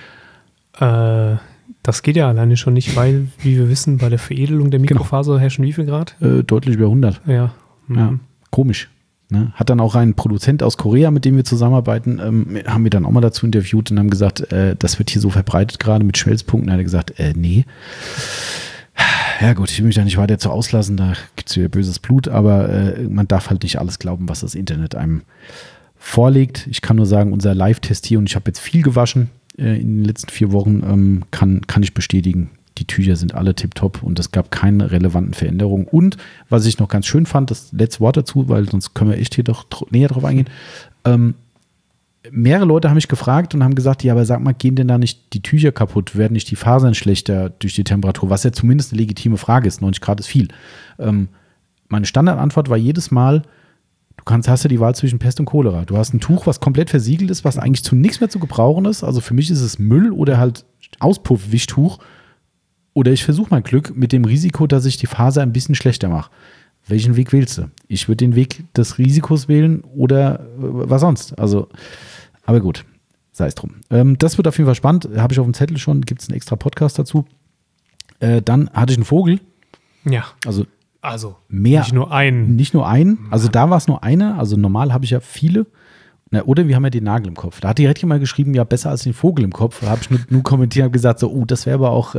Das geht ja alleine schon nicht, weil, wie wir wissen, bei der Veredelung der Mikrofaser herrschen wie viel Grad? Deutlich über 100. Ja. Ja, komisch. Ne? Hat dann auch ein Produzent aus Korea, mit dem wir zusammenarbeiten, haben wir dann auch mal dazu interviewt und haben gesagt, das wird hier so verbreitet gerade mit Schmelzpunkten. Da hat er gesagt, nee. Ja gut, ich will mich da nicht weiter zu auslassen, da gibt es wieder böses Blut, aber man darf halt nicht alles glauben, was das Internet einem vorlegt. Ich kann nur sagen, unser Live-Test hier, und ich habe jetzt viel gewaschen in den letzten 4 Wochen, kann ich bestätigen, die Tücher sind alle tipptopp und es gab keine relevanten Veränderungen. Und was ich noch ganz schön fand, das letzte Wort dazu, weil sonst können wir echt hier doch näher drauf eingehen. Mehrere Leute haben mich gefragt und haben gesagt, ja, aber sag mal, gehen denn da nicht die Tücher kaputt? Werden nicht die Fasern schlechter durch die Temperatur? Was ja zumindest eine legitime Frage ist. 90 Grad ist viel. Meine Standardantwort war jedes Mal, hast ja die Wahl zwischen Pest und Cholera. Du hast ein Tuch, was komplett versiegelt ist, was eigentlich zu nichts mehr zu gebrauchen ist. Also für mich ist es Müll oder halt Auspuffwischtuch. Oder ich versuche mein Glück mit dem Risiko, dass ich die Faser ein bisschen schlechter mache. Welchen Weg wählst du? Ich würde den Weg des Risikos wählen oder was sonst. Also, aber gut, sei es drum. Das wird auf jeden Fall spannend. Habe ich auf dem Zettel schon, gibt es einen extra Podcast dazu. Dann hatte ich einen Vogel. Ja. Also mehr. Nicht nur einen. Nicht nur einen. Also da war es nur einer. Also normal habe ich ja viele. Oder wir haben ja den Nagel im Kopf. Da hat direkt jemand geschrieben, ja, besser als den Vogel im Kopf. Da habe ich nur kommentiert und gesagt, so, das wäre aber auch,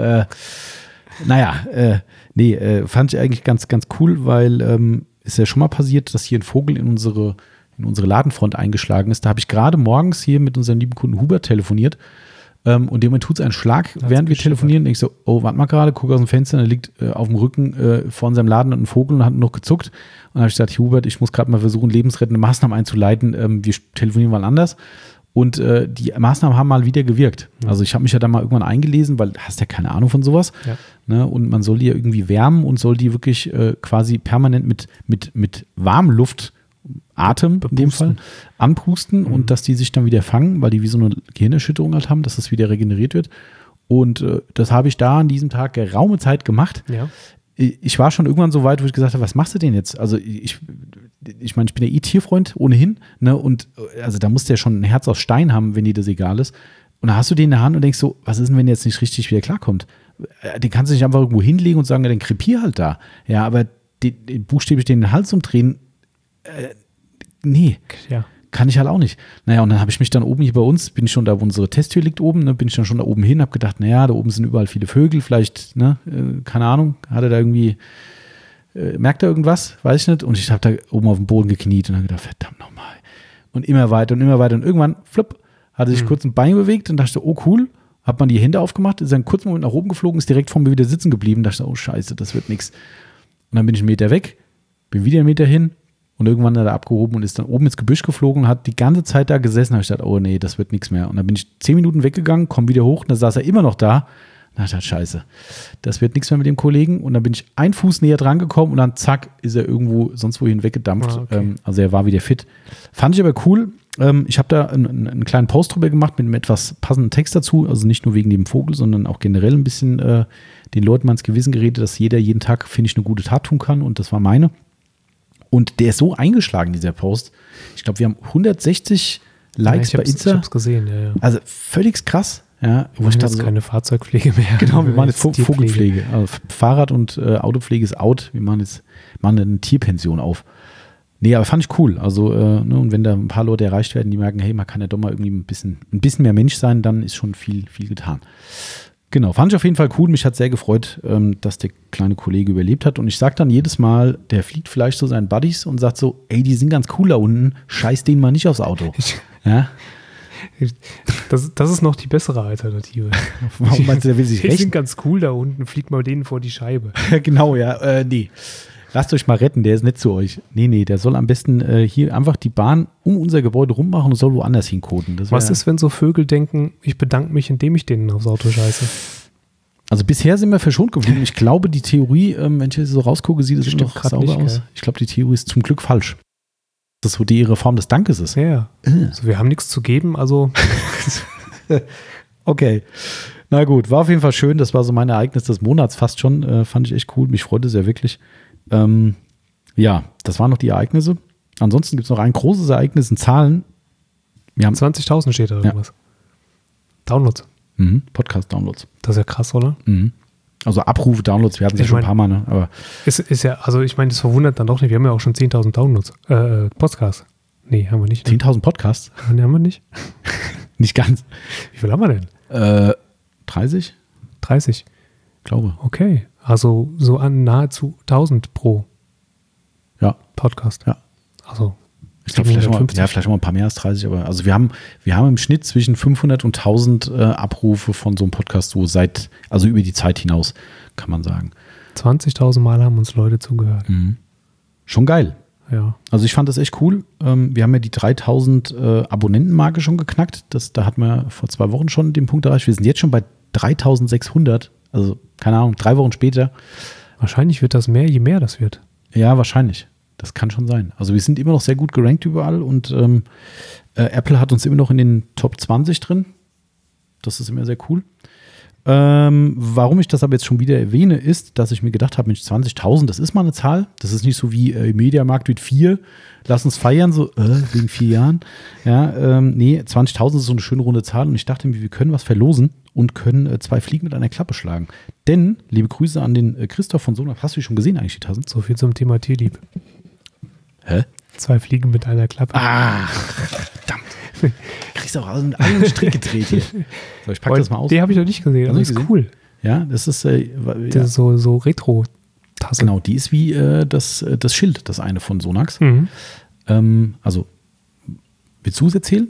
fand ich eigentlich ganz, ganz cool, weil ist ja schon mal passiert, dass hier ein Vogel in unsere Ladenfront eingeschlagen ist. Da habe ich gerade morgens hier mit unserem lieben Kunden Hubert telefoniert und dem tut es einen Schlag, während wir telefonieren. Und ich so, warte mal gerade, gucke aus dem Fenster, da liegt auf dem Rücken vor unserem Laden ein Vogel und hat noch gezuckt. Und dann habe ich gesagt, Hubert, ich muss gerade mal versuchen, lebensrettende Maßnahmen einzuleiten. Wir telefonieren mal anders. Und die Maßnahmen haben mal wieder gewirkt. Also ich habe mich ja da mal irgendwann eingelesen, weil du hast ja keine Ahnung von sowas. Ja. Ne? Und man soll die ja irgendwie wärmen und soll die wirklich quasi permanent mit Warmluft Atem in dem Fall anpusten und dass die sich dann wieder fangen, weil die wie so eine Gehirnerschütterung halt haben, dass das wieder regeneriert wird. Und das habe ich da an diesem Tag geraume Zeit gemacht. Ja. Ich war schon irgendwann so weit, wo ich gesagt habe, was machst du denn jetzt? Also ich meine, ich bin ja Tierfreund ohnehin, ne? Und also da musst du ja schon ein Herz aus Stein haben, wenn dir das egal ist. Und dann hast du den in der Hand und denkst so, was ist denn, wenn der jetzt nicht richtig wieder klarkommt? Den kannst du nicht einfach irgendwo hinlegen und sagen, ja, dann krepier halt da. Ja, aber buchstäblich den Hals umdrehen, nee. Ja. Kann ich halt auch nicht. Naja, und dann habe ich mich dann oben hier bei uns, bin ich schon da, wo unsere Testtür liegt oben, ne, bin ich dann schon da oben hin, habe gedacht, naja, da oben sind überall viele Vögel, vielleicht, ne, keine Ahnung, hat er da irgendwie, merkt er irgendwas, weiß ich nicht. Und ich habe da oben auf dem Boden gekniet und dann gedacht, verdammt nochmal. Und immer weiter und irgendwann, flupp, hat er sich kurz ein Bein bewegt und dachte, oh cool, hat man die Hände aufgemacht, ist einen kurzen Moment nach oben geflogen, ist direkt vor mir wieder sitzen geblieben, dachte, oh scheiße, das wird nichts. Und dann bin ich 1 Meter weg, bin wieder 1 Meter hin, und irgendwann hat er abgehoben und ist dann oben ins Gebüsch geflogen und hat die ganze Zeit da gesessen. Da habe ich gedacht, oh nee, das wird nichts mehr. Und dann bin ich 10 Minuten weggegangen, komme wieder hoch und da saß er immer noch da. Und dann dachte ich, scheiße, das wird nichts mehr mit dem Kollegen. Und dann bin ich 1 Fuß näher dran gekommen und dann zack, ist er irgendwo sonst wohin weggedampft. Okay. Also er war wieder fit. Fand ich aber cool. Ich habe da einen kleinen Post drüber gemacht mit einem etwas passenden Text dazu. Also nicht nur wegen dem Vogel, sondern auch generell ein bisschen den Leuten mal ins Gewissen geredet, dass jeder jeden Tag, finde ich, eine gute Tat tun kann. Und das war meine. Und der ist so eingeschlagen, dieser Post. Ich glaube, wir haben 160 Likes bei Insta. Ich habe es gesehen, ja. Also völlig krass. Ja, wo ich jetzt keine Fahrzeugpflege mehr. Genau, wir machen jetzt Vogelpflege. Also Fahrrad- und Autopflege ist out. Wir machen eine Tierpension auf. Nee, aber fand ich cool. Also, und wenn da ein paar Leute erreicht werden, die merken, hey, man kann ja doch mal irgendwie ein bisschen mehr Mensch sein, dann ist schon viel, viel getan. Genau, fand ich auf jeden Fall cool. Mich hat sehr gefreut, dass der kleine Kollege überlebt hat. Und ich sage dann jedes Mal, der fliegt vielleicht zu seinen Buddies und sagt so, ey, die sind ganz cool da unten, scheiß denen mal nicht aufs Auto. Ja? Das ist noch die bessere Alternative. Warum meinst du, der will sich rächen? Die sind ganz cool da unten, fliegt mal denen vor die Scheibe. Genau, ja, nee. Lasst euch mal retten, der ist nett zu euch. Nee, der soll am besten hier einfach die Bahn um unser Gebäude rummachen und soll woanders hinkoten. Was ist, wenn so Vögel denken, ich bedanke mich, indem ich denen aufs Auto scheiße? Also bisher sind wir verschont geblieben. Ich glaube, die Theorie, wenn ich so rausgucke, sieht es noch sauber aus. Ich glaube, die Theorie ist zum Glück falsch. das so ihre Form des Dankes ist. Ja. Also wir haben nichts zu geben, also. Okay. Na gut, war auf jeden Fall schön. Das war so mein Ereignis des Monats fast schon. Fand ich echt cool. Mich freute sehr wirklich. Ja, das waren noch die Ereignisse. Ansonsten gibt es noch ein großes Ereignis in Zahlen. Wir haben 20.000 steht da irgendwas. Downloads. Podcast-Downloads. Das ist ja krass, oder? Also Abrufe, Downloads, wir hatten es ja schon ein paar Mal, ne? Aber ist ja, also ich meine, das verwundert dann doch nicht. Wir haben ja auch schon 10.000 Downloads. Podcasts. Nee, haben wir nicht. 10.000 Podcasts? Nee, haben wir nicht. Nicht ganz. Wie viel haben wir denn? 30? 30. Glaube. Okay. Also so an nahezu 1000 pro Podcast. Ja. Also ich glaube, vielleicht schon mal ein paar mehr als 30, aber also wir haben im Schnitt zwischen 500 und 1000 Abrufe von so einem Podcast so also über die Zeit hinaus, kann man sagen. 20.000 Mal haben uns Leute zugehört. Schon geil. Ja. Also ich fand das echt cool. Wir haben ja die 3000 Abonnentenmarke schon geknackt. Da hatten wir vor 2 Wochen schon den Punkt erreicht. Wir sind jetzt schon bei 3600. Also keine Ahnung, 3 Wochen später. Wahrscheinlich wird das mehr, je mehr das wird. Ja, wahrscheinlich. Das kann schon sein. Also wir sind immer noch sehr gut gerankt überall und Apple hat uns immer noch in den Top 20 drin. Das ist immer sehr cool. Warum ich das aber jetzt schon wieder erwähne, ist, dass ich mir gedacht habe, Mensch, 20.000, das ist mal eine Zahl. Das ist nicht so wie Mediamarkt mit 4. Lass uns feiern, so wegen 4 Jahren. Ja, nee, 20.000 ist so eine schöne runde Zahl und ich dachte mir, wir können was verlosen und können 2 Fliegen mit einer Klappe schlagen. Denn, liebe Grüße an den Christoph von Sonax. Hast du die schon gesehen eigentlich, die Tassen? So viel zum Thema Tierlieb. Hä? 2 Fliegen mit einer Klappe. Ah, verdammt. Kriegst du auch aus einem Strick gedreht hier. So, ich pack das mal aus. Die habe ich noch nicht gesehen, aber die ist cool. Ja, das ist, das ist so Retro-Tasse. Genau, die ist wie das Schild, das eine von Sonax. Also, willst du es erzählen?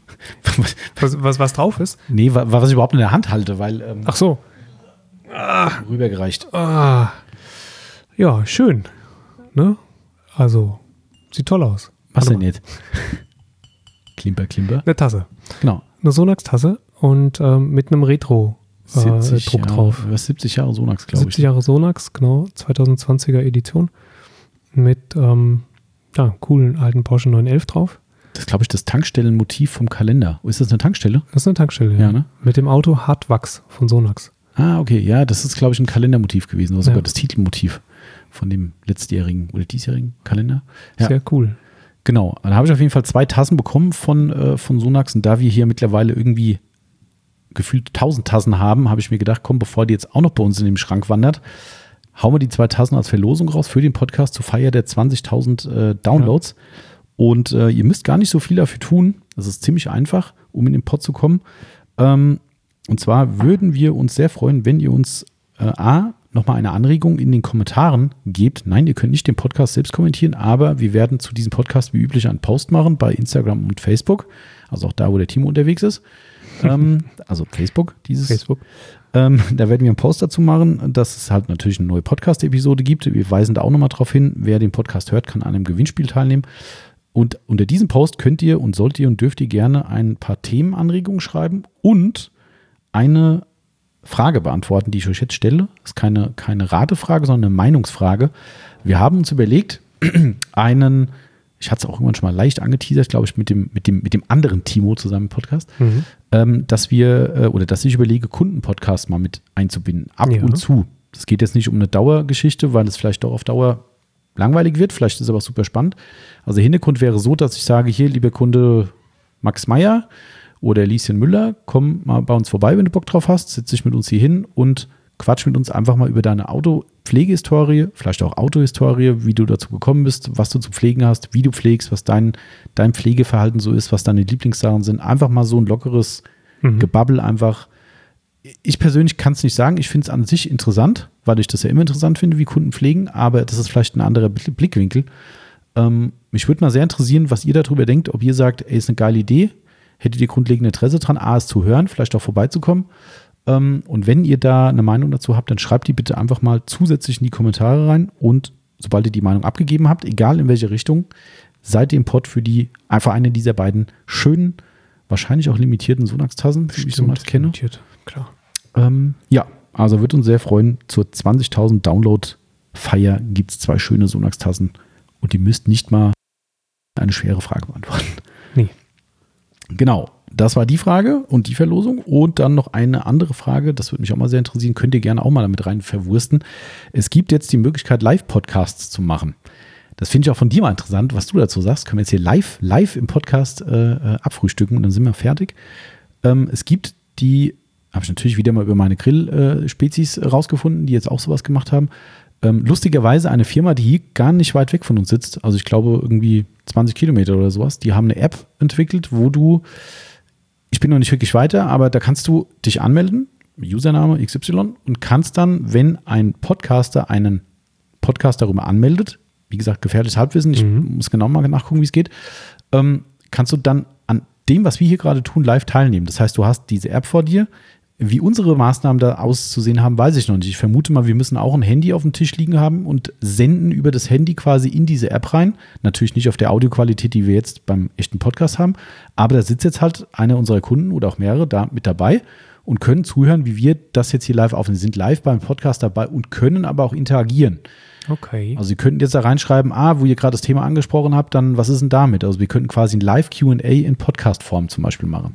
was drauf ist? Nee, was ich überhaupt in der Hand halte, weil ach so. Rübergereicht. Ja, schön. Ne? Also, sieht toll aus. Was denn jetzt? Klimper. Eine Tasse. Genau. Eine Sonax-Tasse und mit einem Retro-Druck drauf. 70 Jahre Sonax, glaube ich. 70 Jahre Sonax, genau. 2020er Edition. Mit coolen alten Porsche 911 drauf. Das ist, glaube ich, das Tankstellenmotiv vom Kalender. Ist das eine Tankstelle? Das ist eine Tankstelle, ja. Ne? Mit dem Auto Hartwachs von Sonax. Ah, okay. Ja, das ist, glaube ich, ein Kalendermotiv gewesen. Oder sogar das Titelmotiv von dem letztjährigen oder diesjährigen Kalender. Ja. Sehr cool. Genau. Dann habe ich auf jeden Fall 2 Tassen bekommen von Sonax. Und da wir hier mittlerweile irgendwie gefühlt 1000 Tassen haben, habe ich mir gedacht, komm, bevor die jetzt auch noch bei uns in den Schrank wandert, hauen wir die 2 Tassen als Verlosung raus für den Podcast zur Feier der 20.000 Downloads. Ja. Und ihr müsst gar nicht so viel dafür tun. Das ist ziemlich einfach, um in den Pod zu kommen. Und zwar würden wir uns sehr freuen, wenn ihr uns nochmal eine Anregung in den Kommentaren gebt. Nein, ihr könnt nicht den Podcast selbst kommentieren, aber wir werden zu diesem Podcast wie üblich einen Post machen bei Instagram und Facebook. Also auch da, wo der Timo unterwegs ist. Also Facebook, Facebook. Da werden wir einen Post dazu machen, dass es halt natürlich eine neue Podcast-Episode gibt. Wir weisen da auch nochmal drauf hin. Wer den Podcast hört, kann an einem Gewinnspiel teilnehmen. Und unter diesem Post könnt ihr und sollt ihr und dürft ihr gerne ein paar Themenanregungen schreiben und eine Frage beantworten, die ich euch jetzt stelle. Das ist keine Ratefrage, sondern eine Meinungsfrage. Wir haben uns überlegt, ich hatte es auch irgendwann schon mal leicht angeteasert, glaube ich, mit dem anderen Timo zusammen im Podcast, dass ich überlege, Kundenpodcast mal mit einzubinden, ab und zu. Das geht jetzt nicht um eine Dauergeschichte, weil es vielleicht doch auf Dauer langweilig wird, vielleicht ist es aber super spannend. Also der Hintergrund wäre so, dass ich sage, hier, lieber Kunde Max Meyer oder Lieschen Müller, komm mal bei uns vorbei, wenn du Bock drauf hast, setz dich mit uns hier hin und quatsch mit uns einfach mal über deine Autopflegehistorie, vielleicht auch Autohistorie, wie du dazu gekommen bist, was du zu pflegen hast, wie du pflegst, was dein Pflegeverhalten so ist, was deine Lieblingssachen sind. Einfach mal so ein lockeres Gebabbel einfach. Ich persönlich kann es nicht sagen, ich finde es an sich interessant, weil ich das ja immer interessant finde, wie Kunden pflegen, aber das ist vielleicht ein anderer Blickwinkel. Mich würde mal sehr interessieren, was ihr darüber denkt, ob ihr sagt, ey, ist eine geile Idee, hättet ihr grundlegend Interesse dran, es zu hören, vielleicht auch vorbeizukommen. Und wenn ihr da eine Meinung dazu habt, dann schreibt die bitte einfach mal zusätzlich in die Kommentare rein und sobald ihr die Meinung abgegeben habt, egal in welche Richtung, seid ihr im Pod für einfach eine dieser beiden schönen, wahrscheinlich auch limitierten Sonax-Tassen, die ich Sonax kenne. Limitiert, klar. Ja, also würde uns sehr freuen, zur 20.000 Download-Feier gibt es 2 schöne Sonax-Tassen und ihr müsst nicht mal eine schwere Frage beantworten. Nee. Genau, das war die Frage und die Verlosung. Und dann noch eine andere Frage, das würde mich auch mal sehr interessieren, könnt ihr gerne auch mal damit rein verwursten. Es gibt jetzt die Möglichkeit, Live-Podcasts zu machen. Das finde ich auch von dir mal interessant, was du dazu sagst. Können wir jetzt hier live im Podcast abfrühstücken und dann sind wir fertig. Es gibt die, habe ich natürlich wieder mal über meine Grill-Spezies rausgefunden, die jetzt auch sowas gemacht haben. Lustigerweise eine Firma, die hier gar nicht weit weg von uns sitzt, also ich glaube irgendwie 20 Kilometer oder sowas, die haben eine App entwickelt, wo du, ich bin noch nicht wirklich weiter, aber da kannst du dich anmelden, Username XY, und kannst dann, wenn ein Podcaster einen Podcast darüber anmeldet, wie gesagt, gefährliches Halbwissen, ich muss genau mal nachgucken, wie es geht, kannst du dann an dem, was wir hier gerade tun, live teilnehmen. Das heißt, du hast diese App vor dir. Wie unsere Maßnahmen da auszusehen haben, weiß ich noch nicht. Ich vermute mal, wir müssen auch ein Handy auf dem Tisch liegen haben und senden über das Handy quasi in diese App rein. Natürlich nicht auf der Audioqualität, die wir jetzt beim echten Podcast haben, aber da sitzt jetzt halt einer unserer Kunden oder auch mehrere da mit dabei und können zuhören, wie wir das jetzt hier live aufnehmen. Sie sind live beim Podcast dabei und können aber auch interagieren. Okay. Also Sie könnten jetzt da reinschreiben, wo ihr gerade das Thema angesprochen habt, dann was ist denn damit? Also wir könnten quasi ein Live-Q&A in Podcast-Form zum Beispiel machen.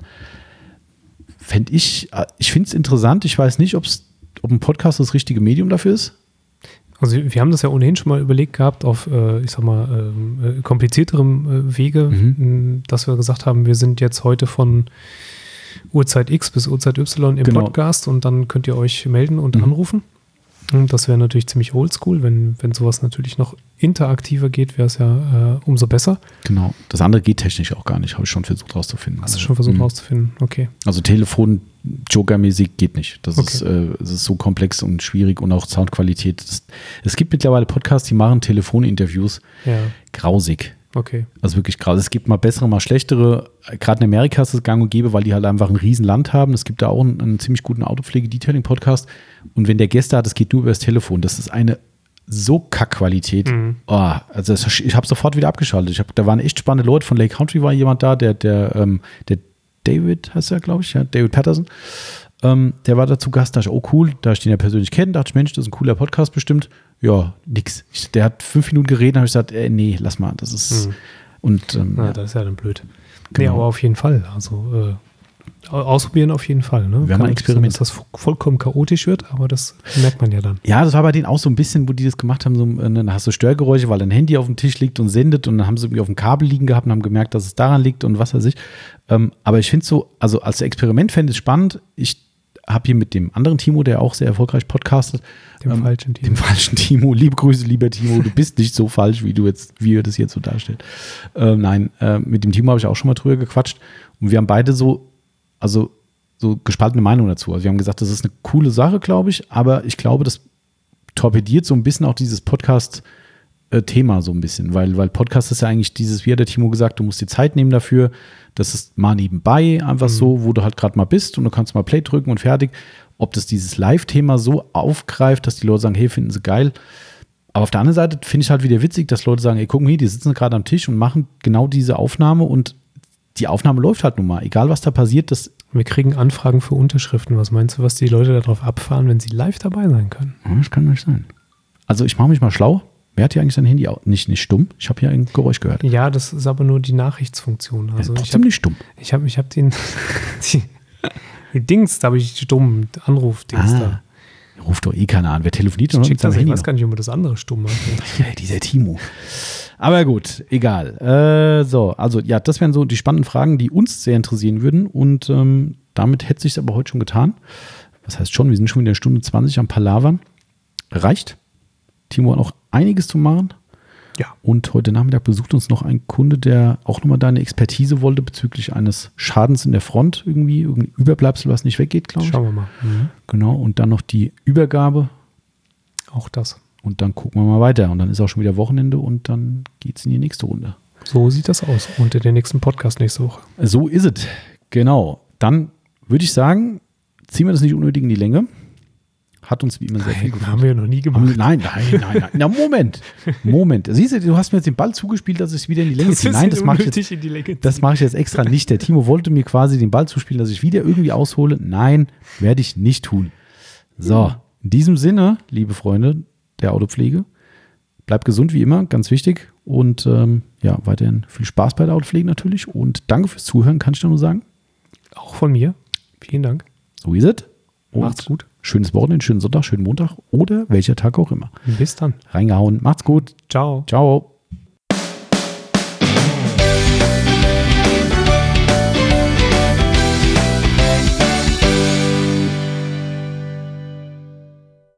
Ich finde es interessant. Ich weiß nicht, ob ein Podcast das richtige Medium dafür ist. Also wir haben das ja ohnehin schon mal überlegt gehabt auf, komplizierterem Wege, dass wir gesagt haben, wir sind jetzt heute von Uhrzeit X bis Uhrzeit Y im Podcast und dann könnt ihr euch melden und anrufen. Und das wäre natürlich ziemlich oldschool. Wenn sowas natürlich noch interaktiver geht, wäre es ja umso besser. Genau. Das andere geht technisch auch gar nicht. Habe ich schon versucht rauszufinden. Hast du schon versucht rauszufinden? Okay. Also Telefon, Joker-mäßig geht nicht. Das ist so komplex und schwierig und auch Soundqualität. Es gibt mittlerweile Podcasts, die machen Telefoninterviews. Ja. Grausig. Okay. Also wirklich grausig. Es gibt mal bessere, mal schlechtere. Gerade in Amerika ist es gang und gäbe, weil die halt einfach ein Riesen-Land haben. Es gibt da auch einen ziemlich guten Autopflege-Detailing-Podcast. Und wenn der Gäste hat, das geht nur über das Telefon. Das ist eine so Kack-Qualität. Also ich habe sofort wieder abgeschaltet. Da waren echt spannende Leute. Von Lake Country war jemand da, der David heißt er, glaube ich, ja, David Patterson. Der war da zu Gast. Da dachte ich, oh cool, da ich den ja persönlich kenne, dachte ich, Mensch, das ist ein cooler Podcast bestimmt. Ja, nix. Der hat 5 Minuten geredet, habe ich gesagt, nee, lass mal, das ist das ist ja dann blöd. Genau. Nee, aber auf jeden Fall, also ausprobieren auf jeden Fall. Ne? Wir haben ein Experiment. Sein, dass das vollkommen chaotisch wird, aber das merkt man ja dann. Ja, das war bei denen auch so ein bisschen, wo die das gemacht haben, dann hast du Störgeräusche, weil dein Handy auf dem Tisch liegt und sendet und dann haben sie irgendwie auf dem Kabel liegen gehabt und haben gemerkt, dass es daran liegt und was weiß ich. Aber ich finde es so, also als Experiment fände ich es spannend. Ich habe hier mit dem anderen Timo, der auch sehr erfolgreich podcastet. Dem falschen Timo. Liebe Grüße, lieber Timo. Du bist nicht so falsch, wie ihr das jetzt so darstellt. Nein, mit dem Timo habe ich auch schon mal drüber gequatscht. Und wir haben beide so gespaltene Meinungen dazu. Also wir haben gesagt, das ist eine coole Sache, glaube ich. Aber ich glaube, das torpediert so ein bisschen auch dieses Podcast-Thema so ein bisschen. Weil Podcast ist ja eigentlich wie hat der Timo gesagt, du musst dir Zeit nehmen dafür. Das ist mal nebenbei einfach so, wo du halt gerade mal bist und du kannst mal Play drücken und fertig. Ob das dieses Live-Thema so aufgreift, dass die Leute sagen, hey, finden sie geil. Aber auf der anderen Seite finde ich halt wieder witzig, dass Leute sagen, ey, guck mal hier, die sitzen gerade am Tisch und machen genau diese Aufnahme und die Aufnahme läuft halt nun mal. Egal, was da passiert. Wir kriegen Anfragen für Unterschriften. Was meinst du, was die Leute darauf abfahren, wenn sie live dabei sein können? Das kann nicht sein. Also ich mache mich mal schlau. Wer hat hier eigentlich sein Handy nicht stumm? Ich habe hier ein Geräusch gehört. Ja, das ist aber nur die Nachrichtsfunktion. Also ja, trotzdem nicht stumm. Ich hab die Dings, da habe ich stumm, Anruf-Dings da. Ruft doch keiner an. Wer telefoniert noch mit seinem Handy? Ich weiß gar nicht, ob man das andere stumm macht. Ja, dieser Timo. Aber gut, egal. Also ja, das wären so die spannenden Fragen, die uns sehr interessieren würden. Und damit hätte es sich aber heute schon getan. Was heißt schon? Wir sind schon in der Stunde 20 am Palavern. Reicht. Timo hat noch einiges zu machen. Ja. Und heute Nachmittag besucht uns noch ein Kunde, der auch nochmal deine Expertise wollte bezüglich eines Schadens in der Front. Irgendein Überbleibsel, was nicht weggeht, glaube ich. Schauen wir mal. Genau. Und dann noch die Übergabe. Auch das. Und dann gucken wir mal weiter. Und dann ist auch schon wieder Wochenende und dann geht es in die nächste Runde. So sieht das aus. Und in den nächsten Podcast nächste Woche. So ist es. Genau. Dann würde ich sagen, ziehen wir das nicht unnötig in die Länge. Hat uns wie immer sehr viel gefallen. Haben wir ja noch nie gemacht. Nein. Na, Moment. Siehst du, du hast mir jetzt den Ball zugespielt, dass ich es wieder in die Länge ziehe. Nein, das mache ich jetzt extra nicht. Der Timo wollte mir quasi den Ball zuspielen, dass ich wieder irgendwie aushole. Nein, werde ich nicht tun. So, in diesem Sinne, liebe Freunde der Autopflege, bleibt gesund wie immer, ganz wichtig. Und ja, weiterhin viel Spaß bei der Autopflege natürlich. Und danke fürs Zuhören, kann ich nur sagen. Auch von mir. Vielen Dank. So ist es. Macht's gut. Schönes Wochenende, schönen Sonntag, schönen Montag oder welcher Tag auch immer. Bis dann. Reingehauen. Macht's gut. Ciao. Ciao.